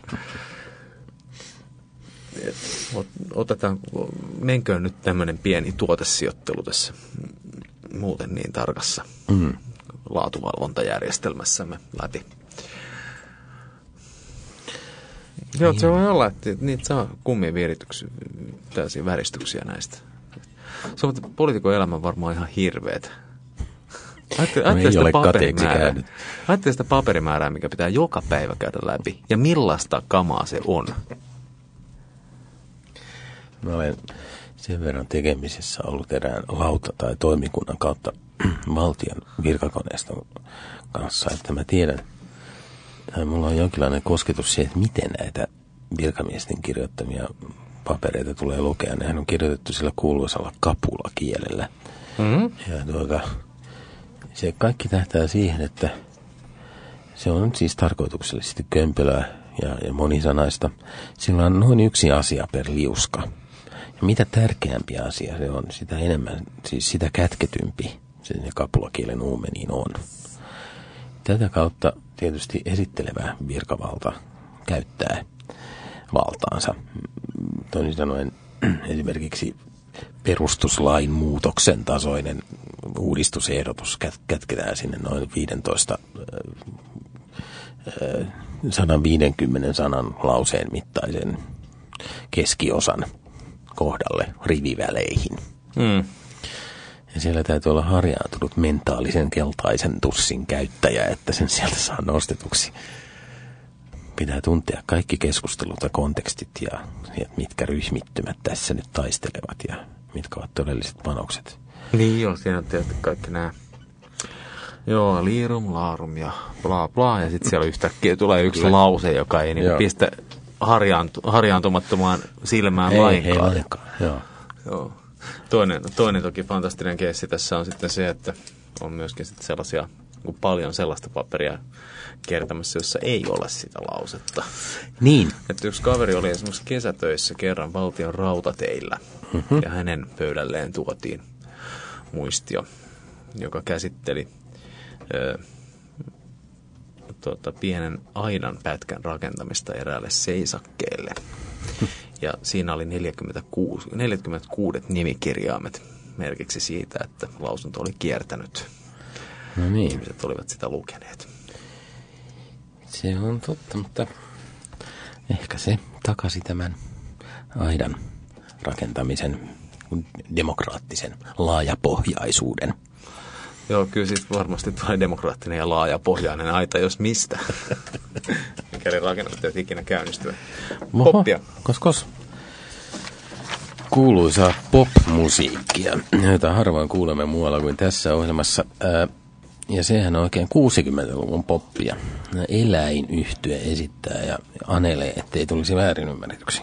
Et, otetaan, menköön nyt tämmöinen pieni tuotesijoittelu tässä muuten niin tarkassa hmm. laatuvalvontajärjestelmässämme läpi. Joo, niin. Se voi olla, että niitä saa kummin vierityksiä, täysiä väristyksiä näistä. Se on poliitikon elämä varmaan ihan hirveetä. Ajattele sitä paperimäärää. Ajattele sitä paperimäärää, mikä pitää joka päivä käydä läpi. Ja millaista kamaa se on? Mä olen sen verran tekemisessä ollut erään lauta- tai toimikunnan kautta valtion virkakoneiston kanssa, että mä tiedän, tai mulla on jonkinlainen kosketus siihen, että miten näitä virkamiesten kirjoittamia papereita tulee lukea. Nehän on kirjoitettu sillä kuuluisalla kapulakielellä. Mm-hmm. Ja tuota, se kaikki tähtää siihen, että se on siis tarkoituksellisesti kömpelöä ja, ja monisanaista. Sillä on noin yksi asia per liuska. Ja mitä tärkeämpi asia se on, sitä enemmän, siis sitä kätketympi se kapulakielen uumeniin on. Tätä kautta tietysti esittelevä virkavalta käyttää valtaansa. Toisin sanoen esimerkiksi perustuslain muutoksen tasoinen uudistusehdotus kätketään sinne noin viisitoista sata viisikymmentä sanan lauseen mittaisen keskiosan kohdalle riviväleihin. Mm. Ja siellä täytyy olla harjaantunut mentaalisen keltaisen tussin käyttäjä, että sen sieltä saa nostetuksi. Pitää tuntea kaikki keskustelut ja kontekstit ja, ja mitkä ryhmittymät tässä nyt taistelevat ja mitkä ovat todelliset panokset. Niin joo, siinä on tietysti kaikki nämä. Joo, liirum, laarum ja bla bla. Ja sitten siellä yhtäkkiä tulee yksi Kyllä. lause, joka ei niinku pistä harjaantu, harjaantumattomaan silmään ei, lainkaan. Ei lainkaan, joo. Joo. Toinen, toinen toki fantastinen keissi tässä on sitten se, että on myöskin sitten sellaisia, niin paljon sellaista paperia kertomassa, jossa ei ole sitä lausetta. Niin. Että yksi kaveri oli esimerkiksi kesätöissä kerran valtion rautateillä, mm-hmm. ja hänen pöydälleen tuotiin muistio, joka käsitteli ö, tuota, pienen aidan pätkän rakentamista eräälle seisakkeelle. Ja siinä oli neljäkymmentäkuusi, neljäkymmentäkuusi nimikirjaimet merkiksi siitä, että lausunto oli kiertänyt. No niin. Ihmiset olivat sitä lukeneet. Se on totta, mutta ehkä se takasi tämän aidan rakentamisen demokraattisen laajapohjaisuuden. Joo, kyllä siitä varmasti tulee demokraattinen ja laajapohjainen aita, jos mistä. Mikäli rakennukset eivät ikinä käynnistyä. Poppia. Koskos. Kuuluisaa pop-musiikkia, jota harvoin kuulemme muualla kuin tässä ohjelmassa. Ää, ja sehän on oikein kuusikymmentäluvun poppia. Eläinyhtye esittää ja anelee, ettei tulisi väärinymmärretyksi.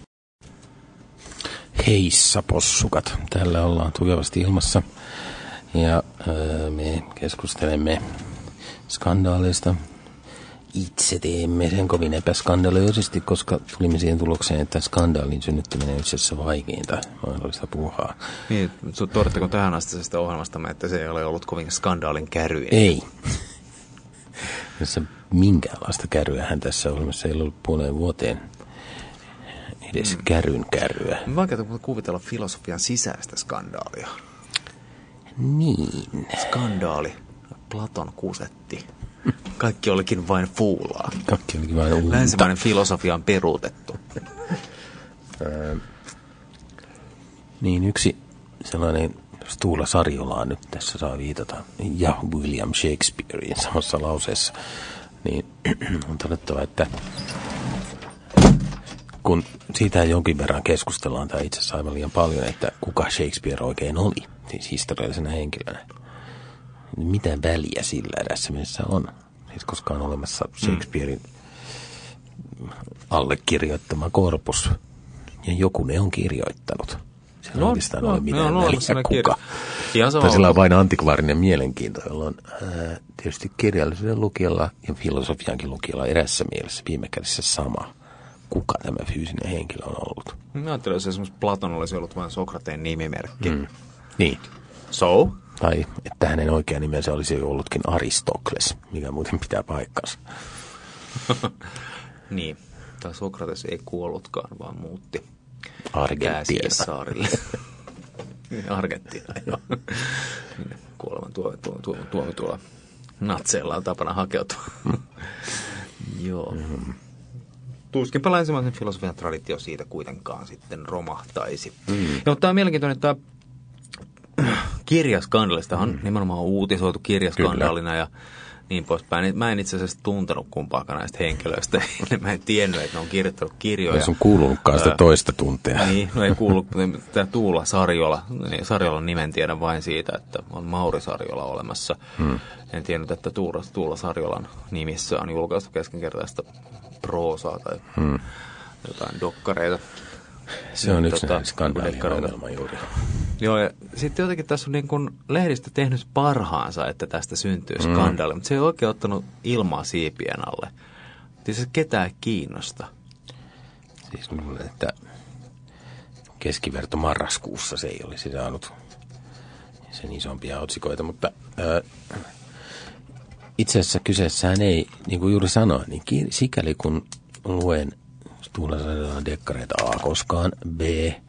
Heissa possukat. Tällä ollaan tukevasti ilmassa. Ja ää, me keskustelemme skandaaleista. Itse teemme sen kovin epäskandaloisesti, koska tulimme siihen tulokseen, että skandaalin synnyttäminen on itse asiassa vaikeinta mahdollista puuhaa. Niin, todetteko tähän astisesta ohjelmastamme, että se ei ole ollut kovin skandaalin kärryä? Ei. Tässä minkäänlaista kärryähän tässä ohjelmassa ei ollut puoleen vuoteen edes mm. kärryn kärryä. Vaikeaa kuvitella filosofian sisäistä skandaalia. Niin. Skandaali. Platon kusetti. Kaikki olikin vain fuulaa. Kaikki olikin vain uutta. Länsimainen filosofia on peruutettu. Öö, niin yksi sellainen Tuula Sarjolaan nyt tässä saa viitata ja William Shakespearein samassa lauseessa. Niin on todettava, että kun siitä jonkin verran keskustellaan, tai itse asiassa aivan liian paljon, että kuka Shakespeare oikein oli, siis historiallisena henkilönä. Mitä väliä sillä erässä mielessä on? Siis koska on olemassa Shakespearein allekirjoittama korpus, ja joku ne on kirjoittanut. Se on oikeastaan ole mitään no, väliä kuka. Tai sillä on vain antikvaarinen mielenkiinto, jolla on ää, tietysti kirjallisuuden lukijalla ja filosofiankin lukijalla erässä mielessä viime kädessä sama. Kuka tämä fyysinen henkilö on ollut? Mä ajattelin, että esimerkiksi Platon olisi ollut vain Sokrateen nimimerkki. Mm. Niin. So? Tai että hänen oikea nimensä olisi ollutkin Aristokles, mikä muuten pitää paikkansa. Niin. Tai Sokrates ei kuollutkaan, vaan muutti Argentiina. Argentiina, joo. Kuoleman tuomi tuo, tuo, tuo, tuolla natseilla on tapana hakeutua. Joo. Mm. Tuskinpä länsimaisen filosofian traditio siitä kuitenkaan sitten romahtaisi. Mm. Ja, mutta tämä on mielenkiintoinen, että kirjaskandaalista on mm. nimenomaan uutisoitu kirjaskandaalina ja niin poispäin. Mä en itse asiassa tuntenut kumpaakaan näistä henkilöistä. Mä en tiennyt, että ne on kirjoittanut kirjoja. Ei sun kuulunutkaan sitä toista tuntia. Niin, no ei kuulu. Tämä Tuula Sarjola, niin Sarjolan nimen tiedän vain siitä, että on Mauri Sarjola olemassa. Mm. En tiennyt, että Tuula, Tuula Sarjolan nimissä on julkaistu keskinkertaista proosaa tai mm. jotain dokkareita. Se on yksi tota, skandaalin ongelma juuri. Joo, ja sitten jotenkin tässä on niin kuin lehdistö tehnyt parhaansa, että tästä syntyy skandaali, mm. mutta se ei oikein ottanut ilmaa siipien alle. Ei se ketään kiinnosta. Siis luulen, että keskiverto marraskuussa se ei olisi saanut sen isompia otsikoita, mutta ää, itse asiassa kyseessään ei, niin kuin juuri sanoin, niin sikäli kun luen Tuula Sarjolan dekkareita A koskaan, B,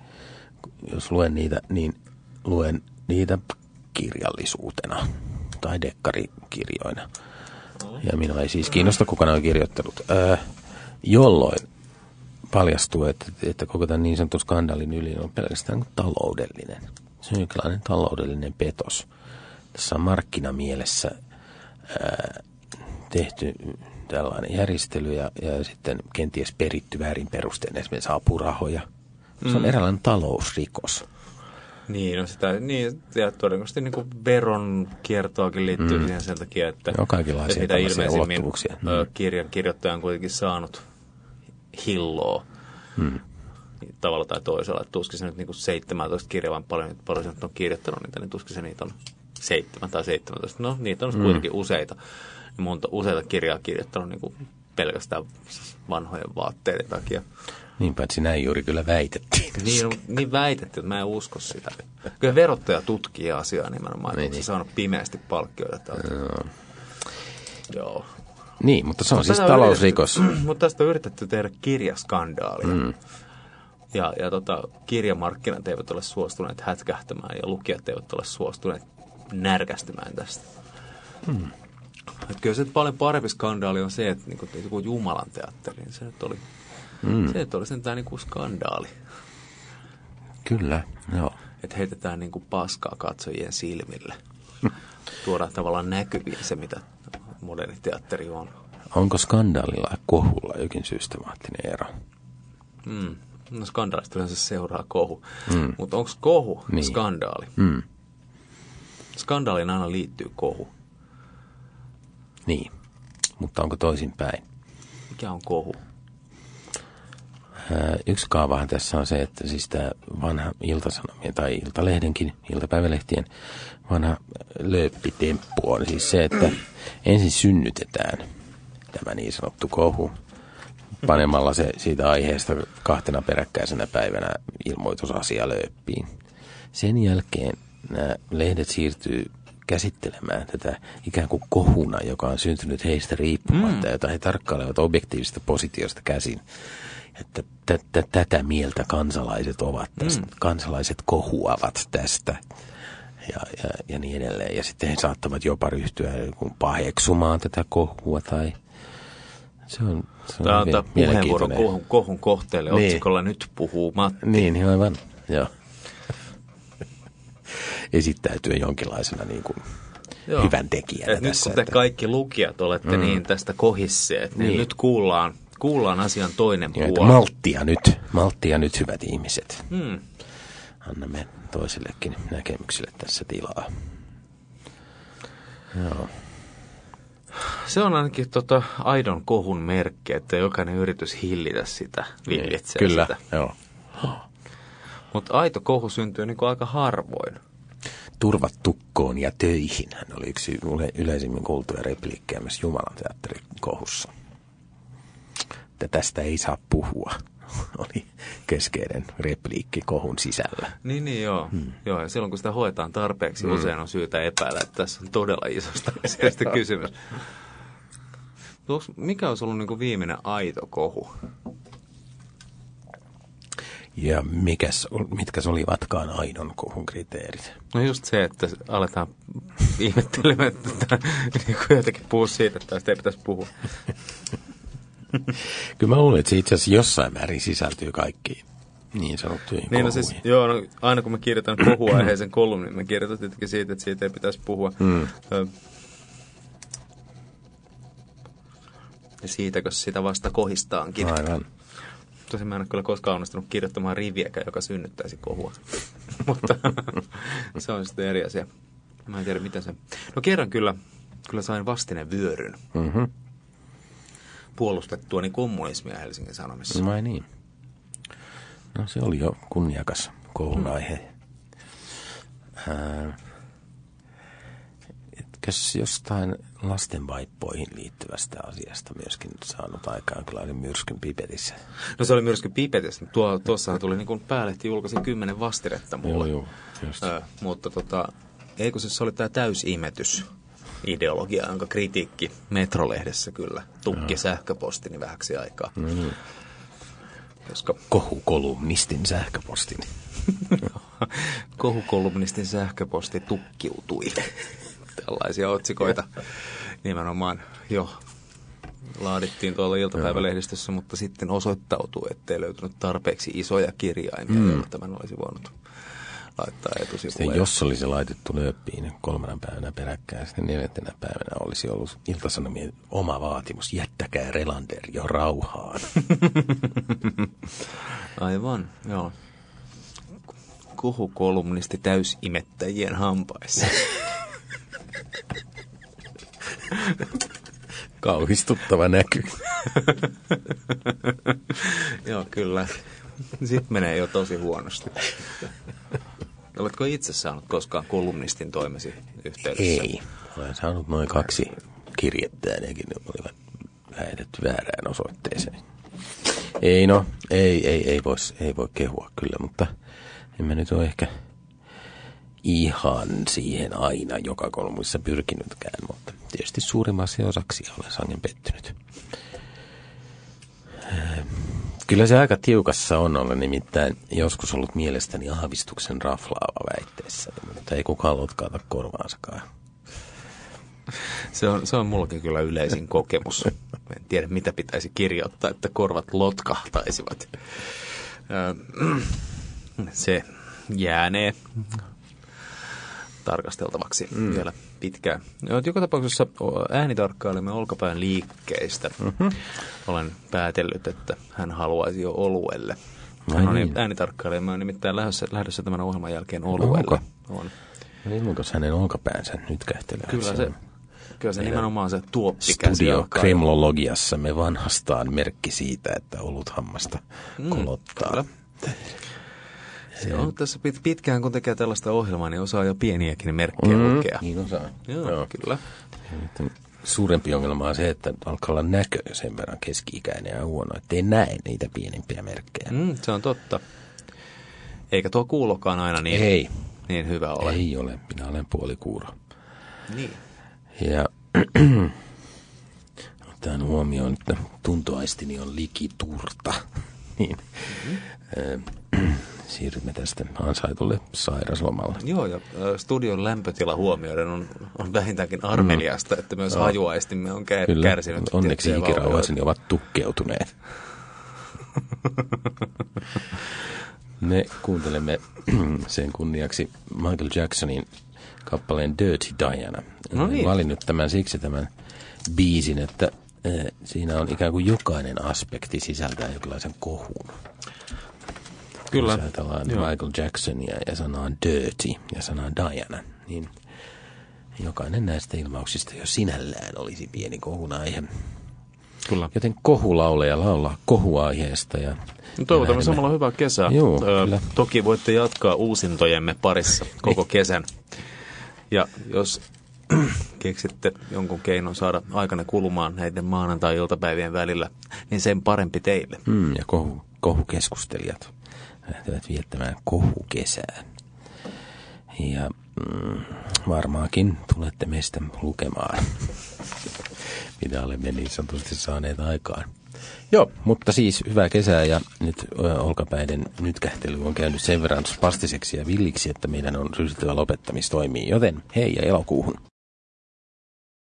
jos luen niitä, niin luen niitä kirjallisuutena tai dekkarikirjoina. Ja minua ei siis kiinnosta, kuka ne on kirjoittanut. Ää, jolloin paljastuu, että, että koko tämän niin sanotun skandaalin yli on pelkästään taloudellinen. Se on jonkinlainen taloudellinen petos. Tässä on markkinamielessä ää, tehty tällainen järjestely ja, ja sitten kenties peritty väärin perusteen esimerkiksi apurahoja. Se on mm. eräänlainen talousrikos. Niin, no sitä, niin, ja todennäköisesti niin kuin veronkiertoakin liittyy mm. siihen sen takia, että no, kaikenlaisia tällaisia ulottuvuuksia. Ö, kirjan kirjoittaja on kuitenkin saanut hilloa. Mm. tavalla tai toisella. Että tuskin se nyt niin seitsemäntoista kirjaa, vaan paljon, paljon se nyt on kirjoittanut niitä, niin tuskin se niitä on seitsemän tai seitsemäntoista. No, niitä on mm. kuitenkin useita. Monta, useita kirjaa kirjoittanut niin kuin pelkästään vanhojen vaatteiden takia. Niin paitsi näin juuri kyllä väitettiin. Niin, niin väitettiin, että mä en usko sitä. Kyllä verottaja tutkii asiaa nimenomaan, että niin. Se saanut pimeästi palkkioita tältä. No. Joo. Niin, mutta se on mutta siis talousrikos. Mutta tästä on yritetty tehdä kirjaskandaalia. Mm. Ja, ja tota, kirjamarkkinat eivät ole suostuneet hätkähtämään ja lukijat eivät ole suostuneet närkästymään tästä. Mm. Että kyllä se paljon parempi skandaali on se, että niin joku Jumalan teatteri, niin se nyt oli, mm. se nyt oli sentään niin kuin skandaali. Kyllä, joo. Että heitetään niin kuin paskaa katsojien silmille. Tuodaan tavallaan näkyviin se, mitä moderni teatteri on. Onko skandaalilla ja kohulla jokin systemaattinen ero? Mm. No skandaalista yleensä seuraa kohu. Mm. Mutta onko kohu niin. Skandaali? Mm. Skandaaliin aina liittyy kohu. Niin, mutta onko toisinpäin? Mikä on kohu? Yksi kaavahan tässä on se, että siis tämä vanha Ilta-Sanomien tai Iltalehdenkin, iltapäivälehtien vanha lööppitemppu on siis se, että ensin synnytetään tämä niin sanottu kohu panemalla se siitä aiheesta kahtena peräkkäisenä päivänä ilmoitusasia lööppiin. Sen jälkeen nämä lehdet siirtyy käsittelemään tätä ikään kuin kohuna, joka on syntynyt heistä riippumatta, mm. jota he tarkkailevat objektiivisesta positiosta käsin. Että t- t- tätä mieltä kansalaiset ovat tästä. Mm. Kansalaiset kohuavat tästä ja, ja, ja niin edelleen. Ja sitten he saattavat jopa ryhtyä paheksumaan tätä kohua tai se on, se on Tämä antaa puheenvuoron kohun, kohun kohteelle niin. Otsikolla nyt puhuu Matti. Niin, aivan, joo. Esittäytyä jonkinlaisena niin kuin hyvän tekijänä et tässä. Nyt kun te kaikki lukijat olette mm. niin tästä kohisseet, niin, niin nyt kuullaan, kuullaan asian toinen ja, puoli. Malttia nyt, malttia nyt hyvät ihmiset. Mm. Annamme toisellekin näkemykselle tässä tilaa. Joo. Se on ainakin tota aidon kohun merkki, että jokainen yritys hillitä sitä, villitsee Kyllä, sitä. joo. Mutta aito kohu syntyy niin kuin aika harvoin. Turvat tukkoon ja töihin. Hän oli yksi yleisimmin kuultuja repliikkejä myös Jumalan teatterin kohussa. Että tästä ei saa puhua, oli keskeinen repliikki kohun sisällä. Niin, niin joo. Hmm. joo. Ja silloin kun sitä hoetaan tarpeeksi, hmm. usein on syytä epäillä, että tässä on todella isosta asiasta kysymys. Mikä olisi ollut niin kuin viimeinen aito kohu? Ja mikäs, mitkäs olivatkaan aidon kohun kriteerit? No just se, että aletaan ihmettelemään, että niin kuin jotenkin puhua siitä, että tästä ei pitäisi puhua. Kyllä mä luulen, että se itse asiassa jossain määrin sisältyy kaikkiin niin sanottuihin niin, kohuihin. No siis, joo, no, aina kun mä kirjoitan kohuaiheisen kolumnin, niin mä kirjoitan tietenkin siitä, että siitä ei pitäisi puhua. Mm. Ja siitäkö sitä vasta kohistaankin. Aivan. Tosin mä en ole kyllä koskaan onnistunut kirjoittamaan riviäkään, joka synnyttäisi kohua. Mutta se on sitten eri asia. Mä en tiedä, mitä se... No kerran kyllä, kyllä sain vastine vyöryn. Mm-hmm. Puolustettuani kommunismia Helsingin Sanomissa. No niin. No se oli jo kunniakas kohun aihe. Mm. Äh, etkäs jostain lastenvaippoihin liittyvästä asiasta myöskin saanut aikaan kyllä Myrskyn Pipetissä? No se oli Myrskyn Pipetissä. Tuo, tuossahan tuli niin kuin päälehti julkaisi kymmenen vastinetta mulle. Joo, joo, just. Äh, mutta tota, eikö se oli tämä täysimetys ideologia, jonka kritiikki Metrolehdessä kyllä tukki sähköpostini vähäksi aikaa. No niin. Koska... Kohukolumnistin sähköposti. Kohukolumnistin sähköposti tukkiutui. Tällaisia otsikoita nimenomaan jo laadittiin tuolla iltapäivälehdistössä, mutta sitten osoittautui, ettei löytynyt tarpeeksi isoja kirjaimia, mm. joilla tämän olisi voinut laittaa etusivulle. Jos olisi laitettu lööppiin kolmena päivänä peräkkäin, sitten neljäntenä päivänä olisi ollut Ilta-Sanomien oma vaatimus, jättäkää Relander jo rauhaan. Aivan, joo. Kohukolumnisti täysimettäjien hampaissa. Kauhistuttava näky. Joo, kyllä. Sitten menee jo tosi huonosti. Oletko itse saanut koskaan kolumnistin toimesi yhteydessä? Ei. Olen saanut noin kaksi kirjettä ja nekin olivat lähetetty väärään osoitteeseen. Ei no, ei, ei, ei, vois, ei voi kehua kyllä, mutta en mä nyt ole ehkä ihan siihen aina joka kolmissa pyrkinytkään, mutta tietysti suurimmassa osaksi olen sangen pettynyt. Kyllä se aika tiukassa on, olen nimittäin joskus ollut mielestäni aavistuksen raflaava väitteessä, mutta ei kukaan lotkaata korvaansakaan. Se on, se on mullakin kyllä yleisin kokemus. En tiedä, mitä pitäisi kirjoittaa, että korvat lotkahtaisivat. Se jäänee tarkasteltavaksi mm. vielä pitkään. Joka tapauksessa äänitarkkailemme olkapään liikkeistä. Mm-hmm. Olen päätellyt, että hän haluaisi jo oluelle. Hän on niin. äänitarkkailija. Mä nimittäin lähdössä, lähdössä tämän ohjelman jälkeen oluelle. On. Ilmoiko hänen olkapäänsä nyt kähtelevät? Kyllä se, kyllä se nimenomaan se tuoppikäsi. Studio Kremlologiassamme vanhastaan merkki siitä, että olut hammasta mm, kolottaa. Kyllä. Se on tässä pitkään, kun tekee tällaista ohjelmaa, niin osaa jo pieniäkin merkkejä mm, lukea. Niin osaa. Joo, Joo. kyllä. Suurempi ongelma on se, että alkaa olla näkö sen verran keski-ikäinen ja huono, ettei näe niitä pienempiä merkkejä. Mm, se on totta. Eikä tuo kuulokaan aina niin, Ei. niin hyvä ole. Ei ole. Minä olen puolikuuro. Niin. Ja otan huomioon, että tuntoaistini on likiturta. niin. Mm-hmm. Siirrymme tästä ansaitulle sairaslomalle. Joo, ja studion lämpötila huomioiden on, on vähintäänkin armeliasta, mm. että myös no. hajuaistimme on kä- Kyllä. kärsinyt. Onneksi ikirauhaseni ovat tukkeutuneet. Me kuuntelemme sen kunniaksi Michael Jacksonin kappaleen Dirty Diana. No niin. Olen valinnut tämän siksi tämän biisin, että äh, siinä on ikään kuin jokainen aspekti sisältää jonkinlaisen kohun. Kyllä. Jos ajatellaan Joo. Michael Jacksonia ja sanaa Dirty ja sanaa Diana, niin jokainen näistä ilmauksista jo sinällään olisi pieni kohun aihe. Kyllä. Joten kohulauleja laulaa kohuaiheesta. Ja no, toivotamme samalla hyvää kesää. Joo, Ö, toki voitte jatkaa uusintojemme parissa koko kesän. Ja jos keksitte jonkun keinon saada aikana kulumaan näiden maanantai-iltapäivien välillä, niin sen parempi teille. Mm, ja kohu, kohukeskustelijat lähtevät viettämään kohukesää. Ja mm, varmaankin tulette meistä lukemaan, mitä olemme niin sanotusti saaneet aikaan. Joo, mutta siis hyvää kesää ja nyt ö, olkapäiden nytkähtely on käynyt sen verran spastiseksi ja villiksi, että meidän on ryhdyttävä lopettamistoimiin. Joten hei ja elokuuhun.